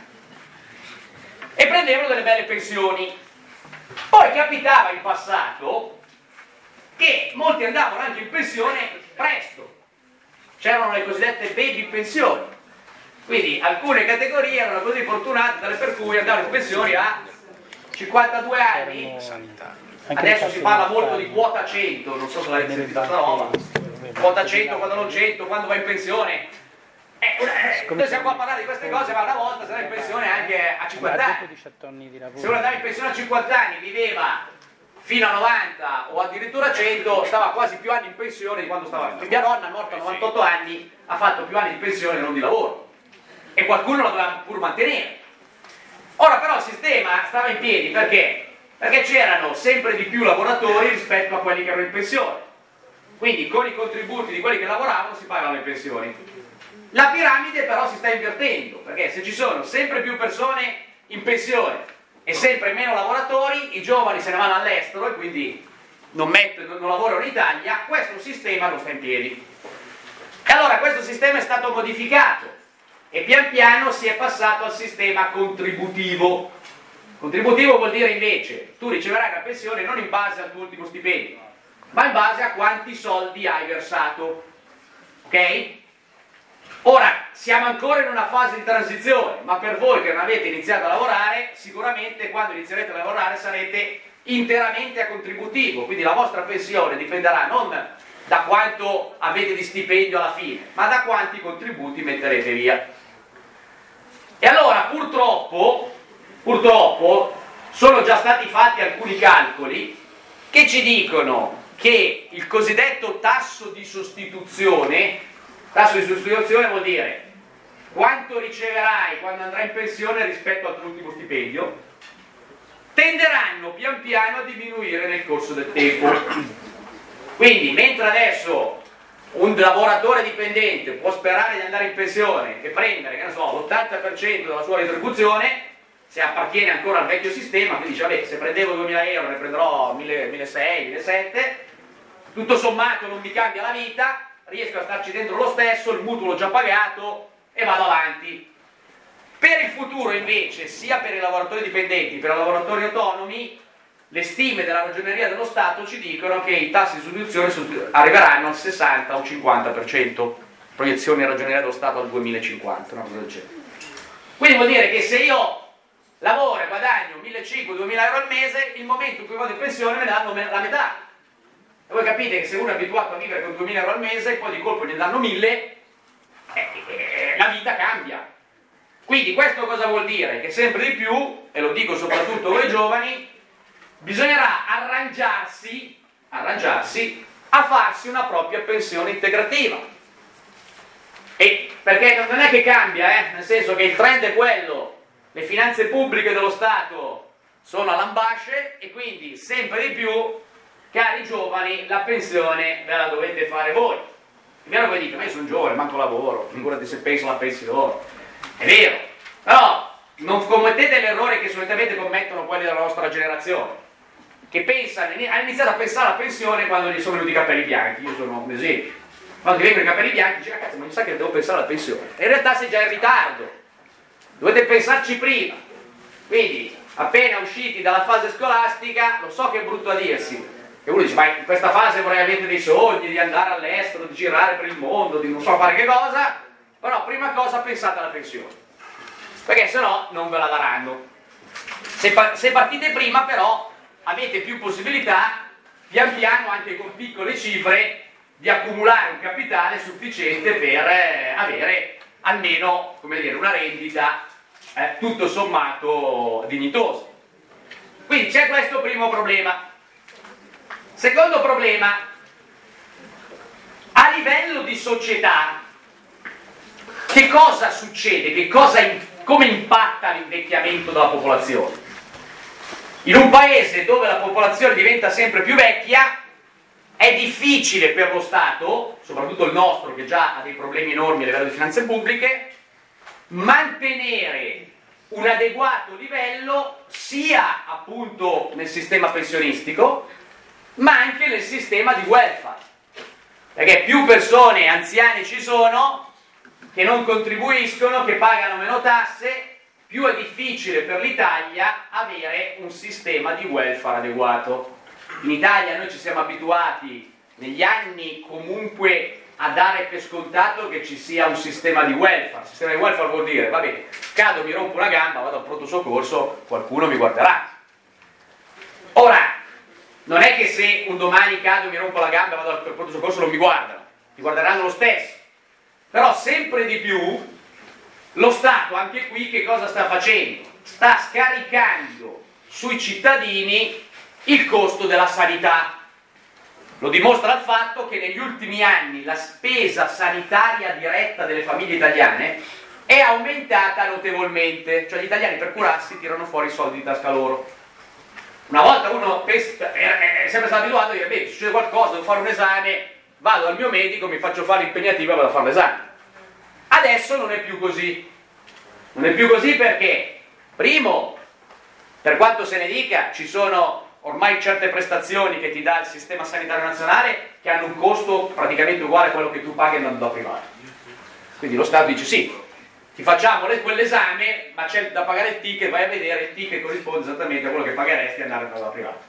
E prendevano delle belle pensioni. Poi capitava in passato che molti andavano anche in pensione presto. C'erano le cosiddette baby pensioni. Quindi alcune categorie erano così fortunate tale per cui andavano in pensione a cinquantadue anni. Adesso si parla molto di quota cento, non so se l'avete sentita questa roba. Quota cento, quota non cento, quando vai in pensione. Eh, eh, noi siamo qua a parlare di queste cose, ma una volta si andava in pensione anche a cinquanta anni. Se uno andava in pensione a cinquanta anni, viveva fino a novanta o addirittura cento, stava quasi più anni in pensione di quando stava. Mia nonna, morta a novantotto anni, ha fatto più anni di pensione che non di lavoro. E qualcuno lo doveva pur mantenere. Ora però il sistema stava in piedi perché? Perché c'erano sempre di più lavoratori rispetto a quelli che erano in pensione. Quindi con i contributi di quelli che lavoravano si pagavano le pensioni. La piramide però si sta invertendo, perché se ci sono sempre più persone in pensione e sempre meno lavoratori, i giovani se ne vanno all'estero e quindi non, mettono, non lavorano in Italia, questo sistema non sta in piedi. E allora questo sistema è stato modificato. E pian piano si è passato al sistema contributivo. Contributivo vuol dire invece tu riceverai la pensione non in base al tuo ultimo stipendio, ma in base a quanti soldi hai versato. Ok? Ora siamo ancora in una fase di transizione, ma per voi che non avete iniziato a lavorare, sicuramente quando inizierete a lavorare sarete interamente a contributivo, quindi la vostra pensione dipenderà non da quanto avete di stipendio alla fine, ma da quanti contributi metterete via. E allora purtroppo, purtroppo sono già stati fatti alcuni calcoli che ci dicono che il cosiddetto tasso di sostituzione, tasso di sostituzione vuol dire quanto riceverai quando andrai in pensione rispetto al tuo ultimo stipendio, tenderanno pian piano a diminuire nel corso del tempo. Quindi mentre adesso un lavoratore dipendente può sperare di andare in pensione e prendere, che ne so, l'ottanta per cento della sua retribuzione, se appartiene ancora al vecchio sistema, quindi dice, vabbè, se prendevo duemila euro ne prenderò milleseicento, millesettecento, tutto sommato non mi cambia la vita, riesco a starci dentro lo stesso, il mutuo l'ho già pagato e vado avanti. Per il futuro invece, sia per i lavoratori dipendenti che per i lavoratori autonomi, le stime della Ragioneria dello Stato ci dicono che i tassi di sostituzione arriveranno al sessanta o cinquanta per cento, proiezioni della Ragioneria dello Stato al duemilacinquanta, una cosa del genere. Quindi vuol dire che se io lavoro e guadagno millecinquecento duemila euro al mese, il momento in cui vado in pensione me ne danno la metà. E voi capite che se uno è abituato a vivere con duemila euro al mese e poi di colpo gli danno mille, eh, eh, la vita cambia. Quindi questo cosa vuol dire? Che sempre di più, e lo dico soprattutto a voi giovani, bisognerà arrangiarsi, arrangiarsi a farsi una propria pensione integrativa. E perché non è che cambia, eh? Nel senso che il trend è quello, le finanze pubbliche dello Stato sono all'ambasce e quindi sempre di più, cari giovani, la pensione ve la dovete fare voi. È vero che voi dite, ma io sono giovane, manco lavoro, figurati se penso alla pensione. È vero, però non commettete l'errore che solitamente commettono quelli della nostra generazione, che pensano, hanno iniziato a pensare alla pensione quando gli sono venuti i capelli bianchi. Io sono un esempio. Quando ti vengono i capelli bianchi dici, ragazzi, ma mi sa che devo pensare alla pensione. E in realtà sei già in ritardo, dovete pensarci prima. Quindi, appena usciti dalla fase scolastica, lo so che è brutto a dirsi, e uno dice, ma in questa fase vorrei avere dei sogni, di andare all'estero, di girare per il mondo, di non so fare che cosa, però prima cosa pensate alla pensione, perché se no non ve la daranno. Se, pa- se partite prima però avete più possibilità, pian piano anche con piccole cifre, di accumulare un capitale sufficiente per eh, avere almeno, come dire, una rendita eh, tutto sommato dignitosa. Quindi c'è questo primo problema. Secondo problema, a livello di società, che cosa succede? Che cosa, come impatta l'invecchiamento della popolazione? In un paese dove la popolazione diventa sempre più vecchia, è difficile per lo Stato, soprattutto il nostro che già ha dei problemi enormi a livello di finanze pubbliche, mantenere un adeguato livello sia appunto nel sistema pensionistico, ma anche nel sistema di welfare, perché più persone anziane ci sono che non contribuiscono, che pagano meno tasse, più è difficile per l'Italia avere un sistema di welfare adeguato. In Italia noi ci siamo abituati negli anni comunque a dare per scontato che ci sia un sistema di welfare. Il sistema di welfare vuol dire, va bene, cado, mi rompo una gamba, vado al pronto soccorso, qualcuno mi guarderà. Ora, non è che se un domani cado, mi rompo la gamba e vado al pronto soccorso non mi guardano, mi guarderanno lo stesso. Però sempre di più lo Stato, anche qui, che cosa sta facendo? Sta scaricando sui cittadini il costo della sanità. Lo dimostra il fatto che negli ultimi anni la spesa sanitaria diretta delle famiglie italiane è aumentata notevolmente, cioè gli italiani per curarsi tirano fuori i soldi di tasca loro. Una volta uno pensa, è sempre stato abituato a dire, beh, succede qualcosa, devo fare un esame, vado al mio medico, mi faccio fare l'impegnativa e vado a fare l'esame. Adesso non è più così. Non è più così perché, primo, per quanto se ne dica, ci sono ormai certe prestazioni che ti dà il sistema sanitario nazionale che hanno un costo praticamente uguale a quello che tu paghi andando da privato. Quindi lo Stato dice sì, ti facciamo quell'esame, ma c'è da pagare il ticket, vai a vedere il ticket corrisponde esattamente a quello che pagheresti andare da privato.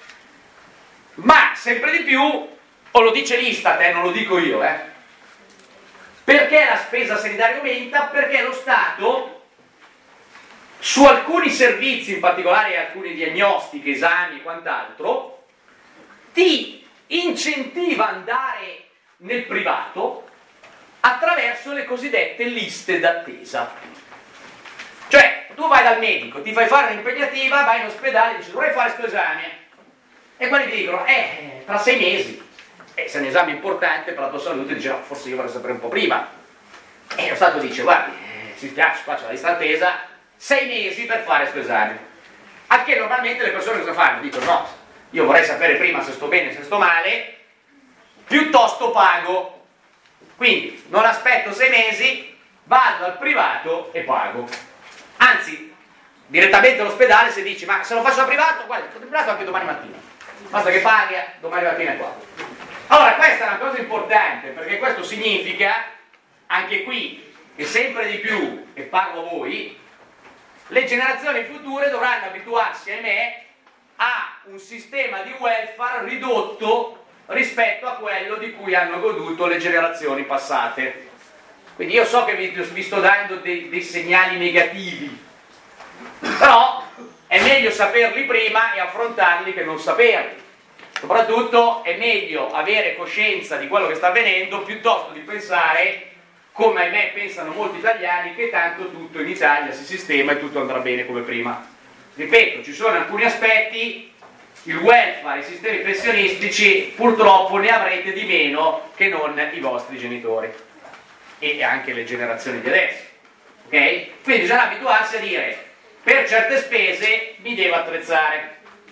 Ma sempre di più, o lo dice l'Istat, eh, non lo dico io, eh, perché la spesa sanitaria aumenta? Perché lo Stato su alcuni servizi, in particolare alcune diagnostiche, esami e quant'altro, ti incentiva ad andare nel privato attraverso le cosiddette liste d'attesa. Cioè, tu vai dal medico, ti fai fare un'impegnativa, vai in ospedale e dici dovrei fare questo esame. E quelli ti dicono, eh, tra sei mesi. E se è un esame importante per la tua salute, dice, no, forse io vorrei sapere un po' prima. E lo Stato dice, guardi, eh, ci spiace, qua c'è la lista d'attesa, sei mesi per fare questo esame. Anche normalmente le persone cosa fanno? Dicono, no, io vorrei sapere prima se sto bene, se sto male, piuttosto pago. Quindi non aspetto sei mesi, vado al privato e pago. Anzi, direttamente all'ospedale se dici, ma se lo faccio da privato, guarda, il privato anche domani mattina. Basta che paghi, domani mattina è qua. Allora, questa è una cosa importante, perché questo significa, anche qui, che sempre di più, e parlo a voi, le generazioni future dovranno abituarsi, ahimè, a un sistema di welfare ridotto rispetto a quello di cui hanno goduto le generazioni passate. Quindi io so che vi, vi sto dando dei, dei segnali negativi, però è meglio saperli prima e affrontarli che non saperli. Soprattutto è meglio avere coscienza di quello che sta avvenendo piuttosto di pensare, come ahimè pensano molti italiani, che tanto tutto in Italia si sistema e tutto andrà bene come prima. Ripeto, ci sono alcuni aspetti, il welfare, i sistemi pensionistici, purtroppo ne avrete di meno che non i vostri genitori e anche le generazioni di adesso. Ok? Quindi bisogna abituarsi a dire, per certe spese mi devo attrezzare.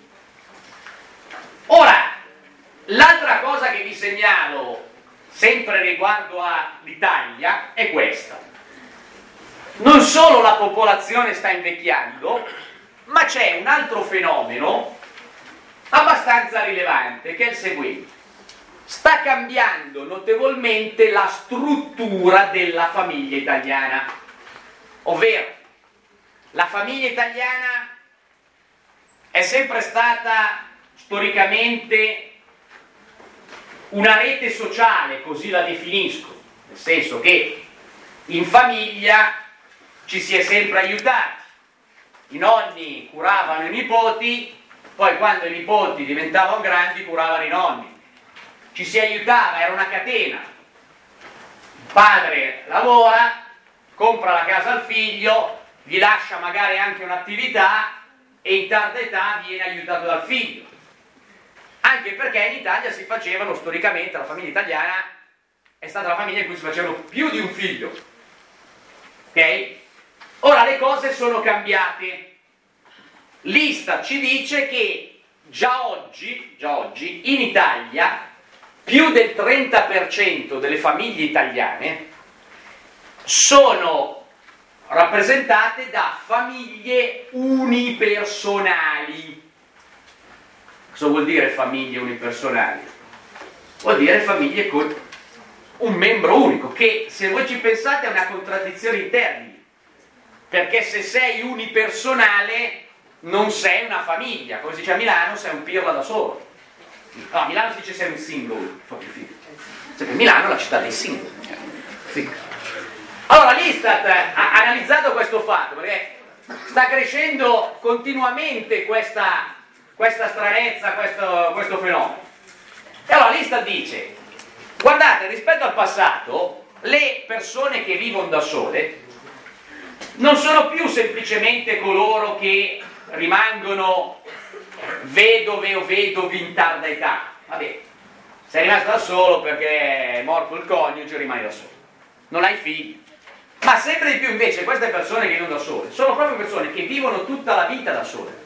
Ora, l'altra cosa che vi segnalo, sempre riguardo all'Italia, è questa. non solo la popolazione sta invecchiando, ma c'è un altro fenomeno abbastanza rilevante, che è il seguente. Sta cambiando notevolmente la struttura della famiglia italiana, ovvero la famiglia italiana è sempre stata storicamente una rete sociale, così la definisco, nel senso che in famiglia ci si è sempre aiutati, i nonni curavano i nipoti, poi quando i nipoti diventavano grandi curavano i nonni, ci si aiutava, era una catena. Il padre lavora, compra la casa al figlio, gli lascia magari anche un'attività e in tarda età viene aiutato dal figlio. Anche perché in Italia si facevano, storicamente, la famiglia italiana è stata la famiglia in cui si facevano più di un figlio. Ok? Ora le cose sono cambiate. L'Istat ci dice che già oggi, già oggi in Italia più del trenta per cento delle famiglie italiane sono rappresentate da famiglie unipersonali. Cosa vuol dire famiglie unipersonali? Vuol dire famiglie con un membro unico, che se voi ci pensate è una contraddizione in termini, perché se sei unipersonale non sei una famiglia, come si dice a Milano sei un pirla da solo. No, a Milano si dice sei un singolo, perché Milano è la città dei singoli. Sì. Allora l'Istat ha analizzato questo fatto, perché sta crescendo continuamente questa, questa stranezza, questo, questo fenomeno. E allora l'Istat dice, guardate, rispetto al passato, le persone che vivono da sole non sono più semplicemente coloro che rimangono vedove o vedovi in tarda età. Vabbè, sei rimasto da solo perché è morto il coniuge, rimani da solo, non hai figli. Ma sempre di più invece queste persone che vivono da sole sono proprio persone che vivono tutta la vita da sole.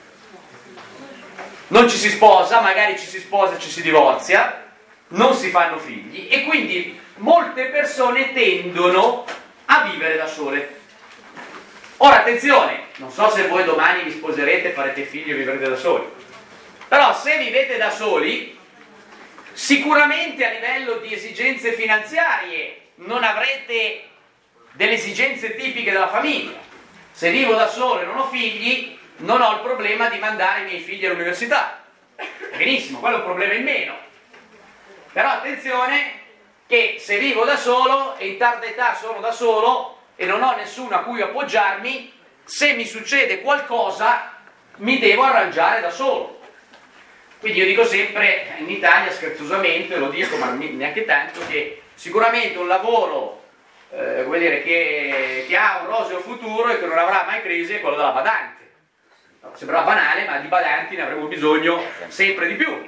Non ci si sposa, magari ci si sposa e ci si divorzia, non si fanno figli e quindi molte persone tendono a vivere da sole. Ora attenzione, non so se voi domani vi sposerete, farete figli o vivrete da soli, però se vivete da soli sicuramente a livello di esigenze finanziarie non avrete delle esigenze tipiche della famiglia. Se vivo da solo e non ho figli, non ho il problema di mandare i miei figli all'università. Benissimo, quello è un problema in meno. Però attenzione che se vivo da solo e in tarda età sono da solo e non ho nessuno a cui appoggiarmi, se mi succede qualcosa mi devo arrangiare da solo. Quindi io dico sempre, in Italia scherzosamente, lo dico ma neanche tanto, che sicuramente un lavoro Eh, come dire, che, che ha un roseo futuro e che non avrà mai crisi è quello della badante. No, sembra banale, ma di badanti ne avremo bisogno sempre di più.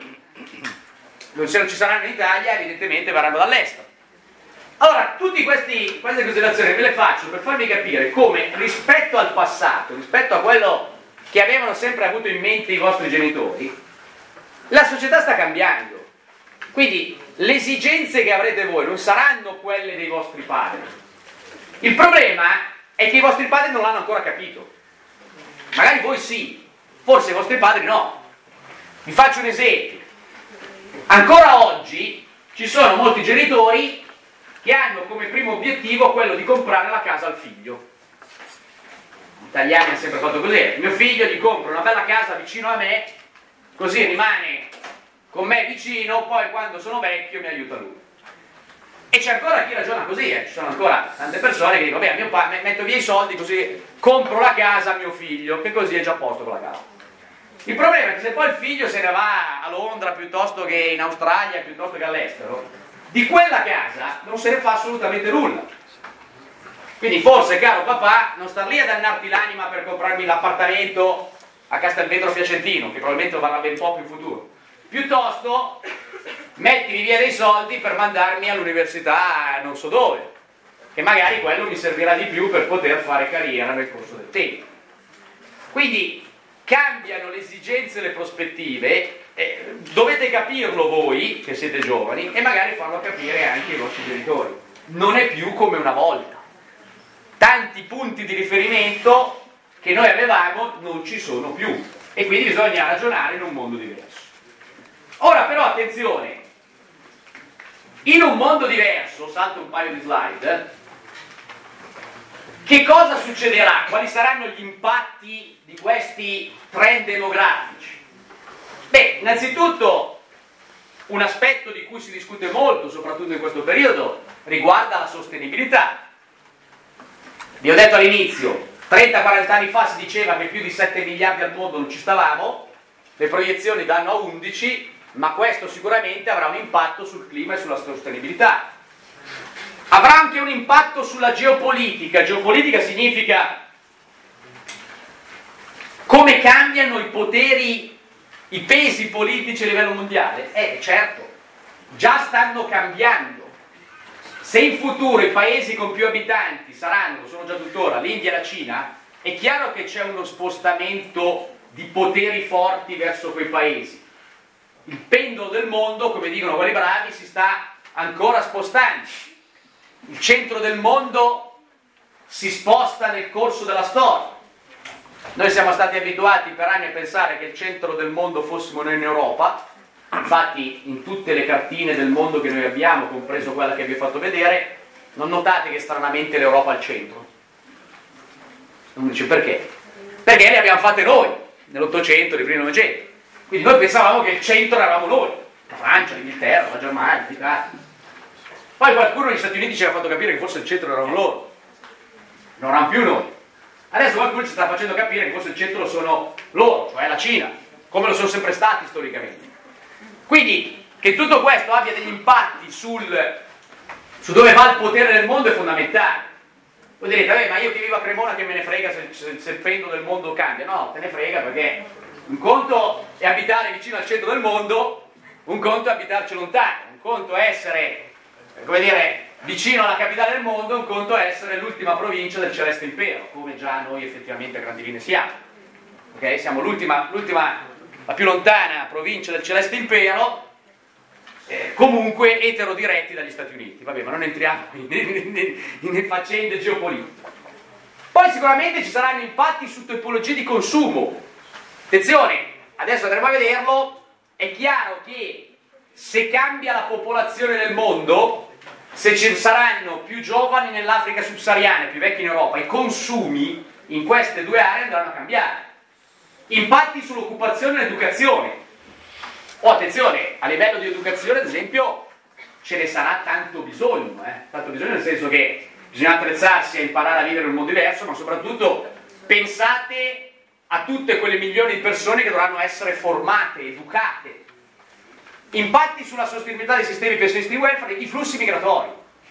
Se non ci saranno in Italia, evidentemente verranno dall'estero. Allora, tutte queste considerazioni ve le faccio per farvi capire come rispetto al passato, rispetto a quello che avevano sempre avuto in mente i vostri genitori, la società sta cambiando. Quindi le esigenze che avrete voi non saranno quelle dei vostri padri. Il problema è che i vostri padri non l'hanno ancora capito. Magari voi sì, forse i vostri padri no. Vi faccio un esempio. Ancora oggi ci sono molti genitori che hanno come primo obiettivo quello di comprare la casa al figlio. Gli italiani hanno sempre fatto così. Mio figlio gli compra una bella casa vicino a me, così rimane con me vicino, poi quando sono vecchio mi aiuta lui. E c'è ancora chi ragiona così, eh. Ci sono ancora tante persone che dicono, beh, mio padre, metto via i soldi così compro la casa a mio figlio, che così è già a posto con la casa. Il problema è che se poi il figlio se ne va a Londra piuttosto che in Australia, piuttosto che all'estero, di quella casa non se ne fa assolutamente nulla. Quindi forse, caro papà, non star lì a dannarti l'anima per comprarmi l'appartamento a Castelvetro Piacentino, che probabilmente lo varrà ben poco in futuro. Piuttosto mettimi via dei soldi per mandarmi all'università non so dove, che magari quello mi servirà di più per poter fare carriera nel corso del tempo. Quindi cambiano le esigenze e le prospettive, eh, dovete capirlo voi che siete giovani e magari farlo capire anche ai vostri genitori. Non è più come una volta. tanti punti di riferimento che noi avevamo non ci sono più e quindi bisogna ragionare in un mondo diverso. Ora però attenzione, in un mondo diverso, salto un paio di slide, che cosa succederà? Quali saranno gli impatti di questi trend demografici? Beh, innanzitutto un aspetto di cui si discute molto, soprattutto in questo periodo, riguarda la sostenibilità. Vi ho detto all'inizio, trenta quaranta anni fa si diceva che più di sette miliardi al mondo non ci stavamo, le proiezioni danno a undici, ma questo sicuramente avrà un impatto sul clima e sulla sostenibilità. Avrà anche un impatto sulla geopolitica. Geopolitica significa come cambiano i poteri, i pesi politici a livello mondiale. Eh, certo, già stanno cambiando. Se in futuro i paesi con più abitanti saranno, sono già tuttora, l'India e la Cina, è chiaro che c'è uno spostamento di poteri forti verso quei paesi. Il pendolo del mondo, come dicono quelli bravi, si sta ancora spostando. Il centro del mondo si sposta nel corso della storia. Noi siamo stati abituati per anni a pensare che il centro del mondo fossimo noi in Europa. Infatti in tutte le cartine del mondo che noi abbiamo, compreso quella che vi ho fatto vedere, non notate che stranamente l'Europa è al centro. Uno dice perché? Perché le abbiamo fatte noi nell'Ottocento, nel primo Novecento. Quindi noi pensavamo che il centro eravamo noi, la Francia, l'Inghilterra, la Germania, l'Italia. Poi qualcuno negli Stati Uniti ci ha fatto capire che forse il centro erano loro, non erano più noi. Adesso qualcuno ci sta facendo capire che forse il centro sono loro, cioè la Cina, come lo sono sempre stati storicamente. Quindi che tutto questo abbia degli impatti sul, su dove va il potere nel mondo è fondamentale. Voi direte, vabbè, ma io che vivo a Cremona che me ne frega se, se, se il pendolo del mondo cambia. No, te ne frega, perché un conto è abitare vicino al centro del mondo, un conto è abitarci lontano, un conto è essere, come dire, vicino alla capitale del mondo, un conto è essere l'ultima provincia del Celeste Impero, come già noi effettivamente a grandi linee siamo. Okay? Siamo l'ultima, l'ultima, la più lontana provincia del Celeste Impero, eh, comunque eterodiretti dagli Stati Uniti. Vabbè, ma non entriamo in, in, in, in faccende geopolitiche. Poi sicuramente ci saranno impatti su tipologie di consumo. Attenzione, adesso andremo a vederlo, è chiaro che se cambia la popolazione del mondo, se ci saranno più giovani nell'Africa subsahariana e più vecchi in Europa, i consumi in queste due aree andranno a cambiare. Impatti sull'occupazione e l'educazione. Oh, attenzione, a livello di educazione, ad esempio, ce ne sarà tanto bisogno, eh? tanto bisogno nel senso che bisogna attrezzarsi a imparare a vivere in un mondo diverso, ma soprattutto pensate a tutte quelle milioni di persone che dovranno essere formate, educate. Impatti sulla sostenibilità dei sistemi pensionistici di welfare, i flussi migratori.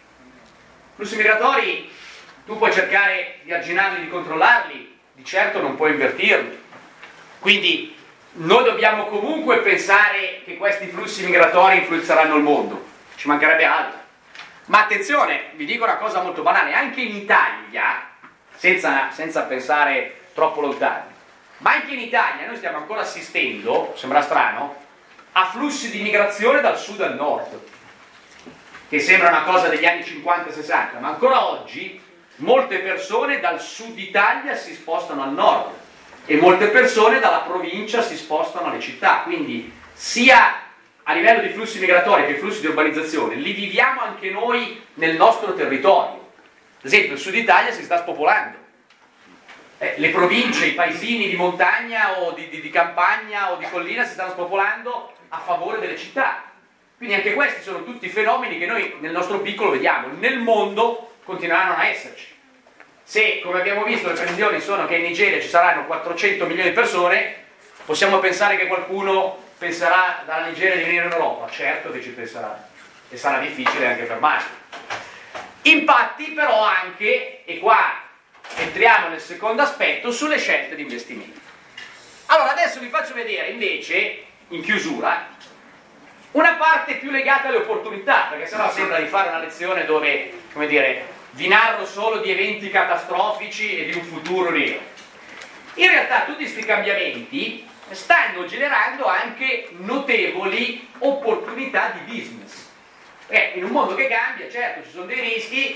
I flussi migratori, tu puoi cercare di arginarli, di controllarli, di certo non puoi invertirli. Quindi noi dobbiamo comunque pensare che questi flussi migratori influenzeranno il mondo, ci mancherebbe altro. Ma attenzione, vi dico una cosa molto banale, anche in Italia, senza, senza pensare troppo lontano, ma anche in Italia noi stiamo ancora assistendo, sembra strano, a flussi di migrazione dal sud al nord, che sembra una cosa degli anni cinquanta sessanta, ma ancora oggi molte persone dal sud Italia si spostano al nord e molte persone dalla provincia si spostano alle città, quindi sia a livello di flussi migratori che flussi di urbanizzazione li viviamo anche noi nel nostro territorio. Ad esempio il sud Italia si sta spopolando. Eh, le province, i paesini di montagna o di, di, di campagna o di collina si stanno spopolando a favore delle città. Quindi anche questi sono tutti fenomeni che noi nel nostro piccolo vediamo, nel mondo continueranno a esserci. Se, come abbiamo visto, le previsioni sono che in Nigeria ci saranno quattrocento milioni di persone, possiamo pensare che qualcuno penserà dalla Nigeria di venire in Europa? Certo che ci penserà, e sarà difficile anche fermarsi. Impatti però anche, e qua entriamo nel secondo aspetto, sulle scelte di investimento. Allora adesso vi faccio vedere invece, in chiusura, una parte più legata alle opportunità, perché sennò sembra di fare una lezione dove, come dire, vi narro solo di eventi catastrofici e di un futuro nero. In realtà tutti questi cambiamenti stanno generando anche notevoli opportunità di business. Perché in un mondo che cambia, certo, ci sono dei rischi,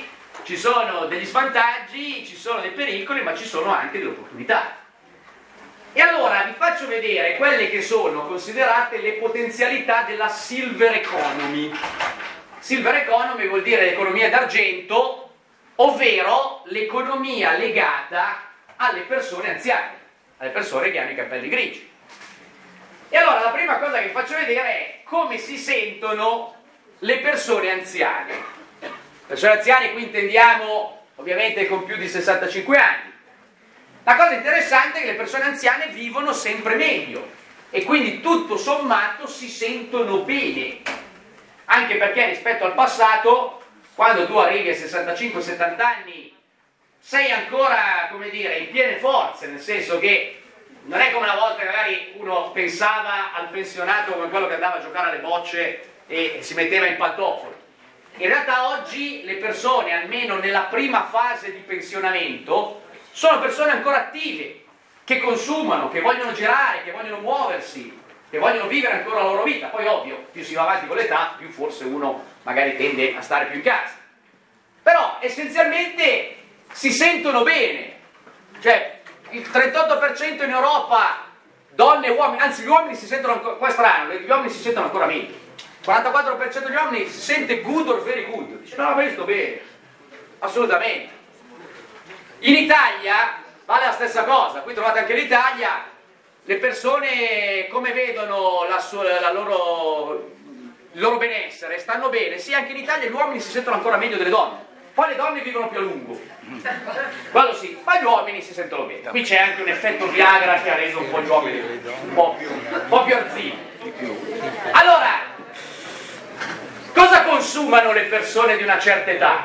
ci sono degli svantaggi, ci sono dei pericoli, ma ci sono anche delle opportunità. E allora vi faccio vedere quelle che sono considerate le potenzialità della silver economy. Silver economy vuol dire l'economia d'argento, ovvero l'economia legata alle persone anziane, alle persone che hanno i capelli grigi. E allora la prima cosa che faccio vedere è come si sentono le persone anziane. Persone anziane qui intendiamo ovviamente con più di sessantacinque anni. La cosa interessante è che le persone anziane vivono sempre meglio e quindi tutto sommato si sentono bene, anche perché rispetto al passato, quando tu arrivi a sessantacinque settanta anni sei ancora, come dire, in piene forze, nel senso che non è come una volta che magari uno pensava al pensionato come quello che andava a giocare alle bocce e si metteva in pantofole. In realtà oggi le persone, almeno nella prima fase di pensionamento, sono persone ancora attive, che consumano, che vogliono girare, che vogliono muoversi, che vogliono vivere ancora la loro vita. Poi ovvio, più si va avanti con l'età, più forse uno magari tende a stare più in casa. Però essenzialmente si sentono bene. Cioè il trentotto per cento in Europa, donne e uomini, anzi gli uomini si sentono ancora, qua è strano, gli uomini si sentono ancora meglio. Il quarantaquattro per cento degli uomini si sente good or very good. Dice no, ma io sto bene. Assolutamente. In Italia vale la stessa cosa, qui trovate anche in Italia le persone come vedono la sua, la loro, il loro benessere, stanno bene, sì anche in Italia gli uomini si sentono ancora meglio delle donne, poi le donne vivono più a lungo, quello sì, ma gli uomini si sentono bene, qui c'è anche un effetto Viagra che ha reso un po' gli uomini un po' più, un po' più arzini. Allora, cosa consumano le persone di una certa età?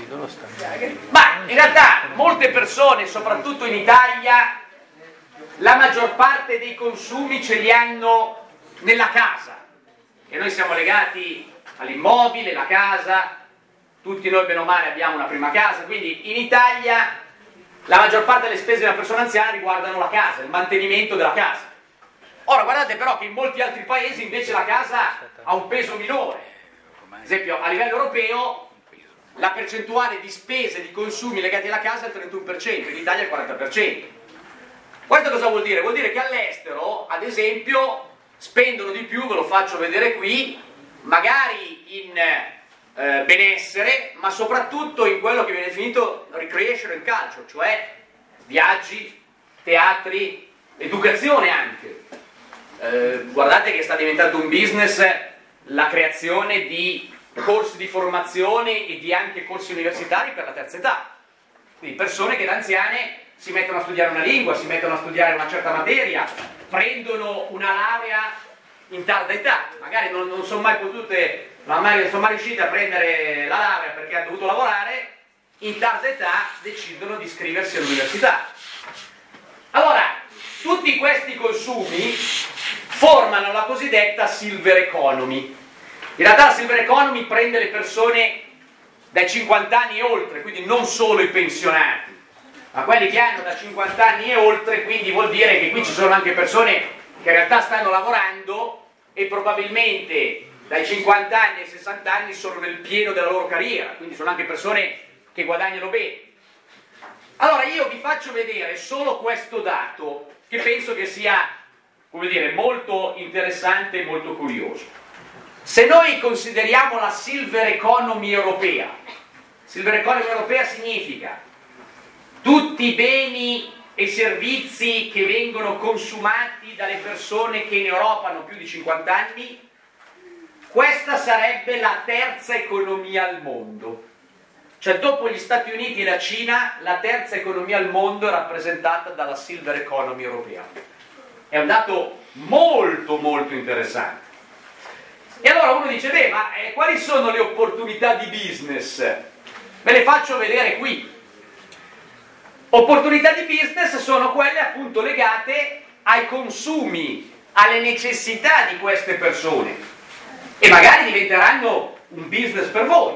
Ma in realtà molte persone, soprattutto in Italia, la maggior parte dei consumi ce li hanno nella casa. E noi siamo legati all'immobile, la casa, tutti noi bene o male abbiamo una prima casa, quindi in Italia la maggior parte delle spese di una persona anziana riguardano la casa, il mantenimento della casa. Ora guardate però che in molti altri paesi invece la casa ha un peso minore. Ad esempio, a livello europeo la percentuale di spese, di consumi legati alla casa è il trentuno per cento, in Italia è il quaranta per cento. Questo cosa vuol dire? Vuol dire che all'estero, ad esempio, spendono di più, ve lo faccio vedere qui, magari in eh, benessere, ma soprattutto in quello che viene definito recreation and culture, cioè viaggi, teatri, educazione anche. Eh, guardate che sta diventando un business la creazione di corsi di formazione e di anche corsi universitari per la terza età. Quindi persone che da anziane si mettono a studiare una lingua, si mettono a studiare una certa materia, prendono una laurea in tarda età, magari non, non sono mai potute, non sono mai riuscite a prendere la laurea perché hanno dovuto lavorare, in tarda età decidono di iscriversi all'università. Allora, tutti questi consumi formano la cosiddetta silver economy. In realtà la silver economy prende le persone dai cinquanta anni e oltre, quindi non solo i pensionati, ma quelli che hanno da cinquanta anni e oltre, quindi vuol dire che qui ci sono anche persone che in realtà stanno lavorando e probabilmente dai cinquanta anni ai sessanta anni sono nel pieno della loro carriera, quindi sono anche persone che guadagnano bene. Allora io vi faccio vedere solo questo dato che penso che sia, come dire, molto interessante e molto curioso. Se noi consideriamo la silver economy europea, silver economy europea significa tutti i beni e servizi che vengono consumati dalle persone che in Europa hanno più di cinquanta anni, questa sarebbe la terza economia al mondo. Cioè dopo gli Stati Uniti e la Cina, la terza economia al mondo è rappresentata dalla silver economy europea. È un dato molto molto interessante. E allora uno dice, beh, ma eh, quali sono le opportunità di business? Ve le faccio vedere qui. Opportunità di business sono quelle appunto legate ai consumi, alle necessità di queste persone e magari diventeranno un business per voi.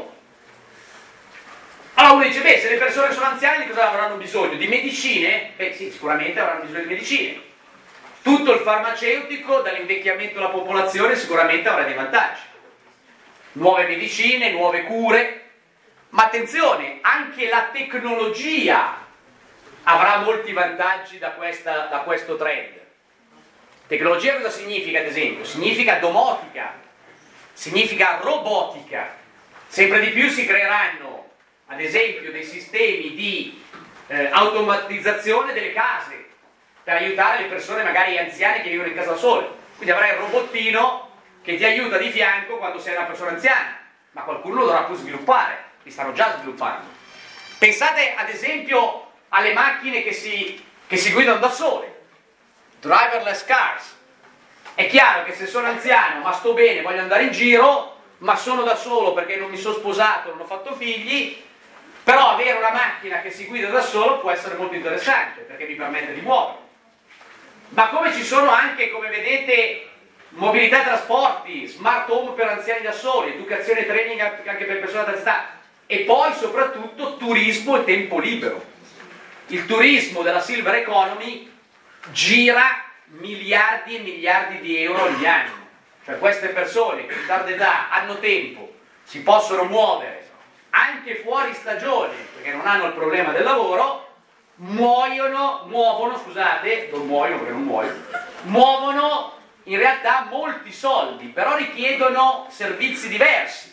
Allora uno dice, beh, se le persone sono anziane di cosa avranno bisogno? Di medicine? Beh sì, sicuramente avranno bisogno di medicine. Tutto il farmaceutico, dall'invecchiamento della popolazione, sicuramente avrà dei vantaggi. Nuove medicine, nuove cure. Ma attenzione, anche la tecnologia avrà molti vantaggi da, questa, da questo trend. Tecnologia cosa significa, ad esempio? Significa domotica, significa robotica. Sempre di più si creeranno, ad esempio, dei sistemi di eh, automatizzazione delle case per aiutare le persone magari anziane che vivono in casa da sole. Quindi avrai il robottino che ti aiuta di fianco quando sei una persona anziana, ma qualcuno lo dovrà pur sviluppare, li stanno già sviluppando. Pensate ad esempio alle macchine che si, che si guidano da sole, driverless cars. È chiaro che se sono anziano ma sto bene, voglio andare in giro, ma sono da solo perché non mi sono sposato, non ho fatto figli, però avere una macchina che si guida da solo può essere molto interessante perché mi permette di muovere. Ma come ci sono anche, come vedete, mobilità e trasporti, smart home per anziani da soli, educazione e training anche per persone attrezzate, e poi soprattutto turismo e tempo libero. Il turismo della Silver Economy gira miliardi e miliardi di euro ogni anno. Cioè queste persone che in tarda età hanno tempo, si possono muovere anche fuori stagione, perché non hanno il problema del lavoro, muoiono, muovono, scusate, non muoiono perché non muoiono, muovono in realtà molti soldi, però richiedono servizi diversi.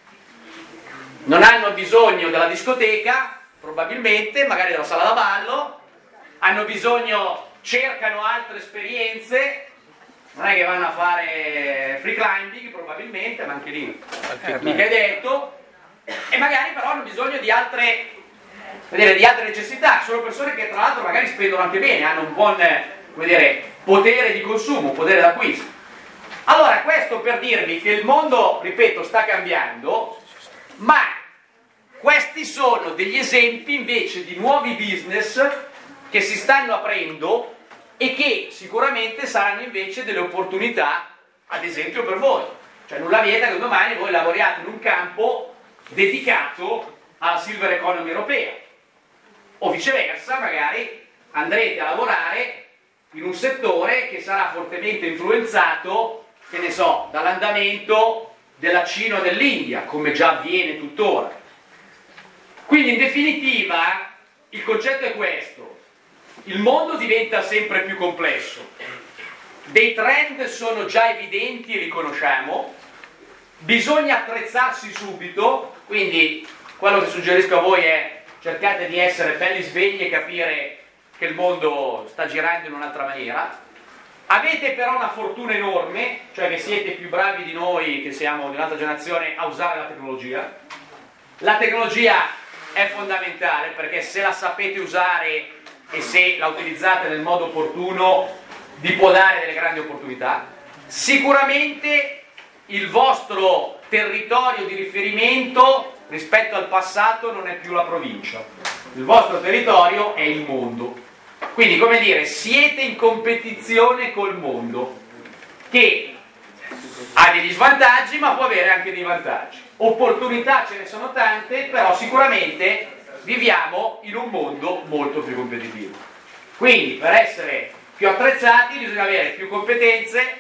Non hanno bisogno della discoteca, probabilmente, magari della sala da ballo, hanno bisogno, cercano altre esperienze, non è che vanno a fare free climbing probabilmente, ma anche lì mica è detto, e magari però hanno bisogno di altre, vedere, di altre necessità. Sono persone che tra l'altro magari spendono anche bene, hanno un buon, come dire, potere di consumo, potere d'acquisto. Allora, questo per dirvi che il mondo, ripeto, sta cambiando, ma questi sono degli esempi invece di nuovi business che si stanno aprendo e che sicuramente saranno invece delle opportunità, ad esempio per voi. Cioè nulla vieta che domani voi lavoriate in un campo dedicato alla Silver Economy europea, o viceversa magari andrete a lavorare in un settore che sarà fortemente influenzato, che ne so, dall'andamento della Cina o dell'India, come già avviene tuttora. Quindi in definitiva il concetto è questo: il mondo diventa sempre più complesso, dei trend sono già evidenti e li conosciamo, bisogna attrezzarsi subito, quindi quello che suggerisco a voi è cercate di essere belli svegli e capire che il mondo sta girando in un'altra maniera. Avete però una fortuna enorme, cioè che siete più bravi di noi, che siamo di un'altra generazione, a usare la tecnologia. La tecnologia è fondamentale perché se la sapete usare e se la utilizzate nel modo opportuno vi può dare delle grandi opportunità. Sicuramente il vostro territorio di riferimento rispetto al passato non è più la provincia, il vostro territorio è il mondo. Quindi, come dire, siete in competizione col mondo, che ha degli svantaggi ma può avere anche dei vantaggi. Opportunità ce ne sono tante, però sicuramente viviamo in un mondo molto più competitivo. Quindi per essere più attrezzati bisogna avere più competenze,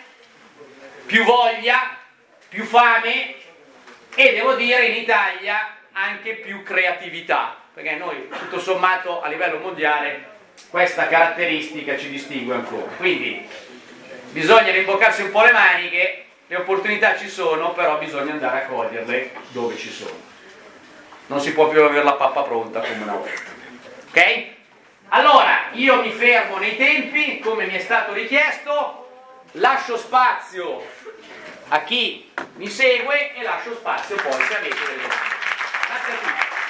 più voglia, più fame e devo dire in Italia anche più creatività, perché noi tutto sommato a livello mondiale questa caratteristica ci distingue ancora. Quindi bisogna rimboccarsi un po' le maniche, le opportunità ci sono, però bisogna andare a coglierle dove ci sono. Non si può più avere la pappa pronta come una volta. Ok? Allora, io mi fermo nei tempi, come mi è stato richiesto, lascio spazio a chi mi segue e lascio spazio poi se avete delle domande. Grazie a tutti.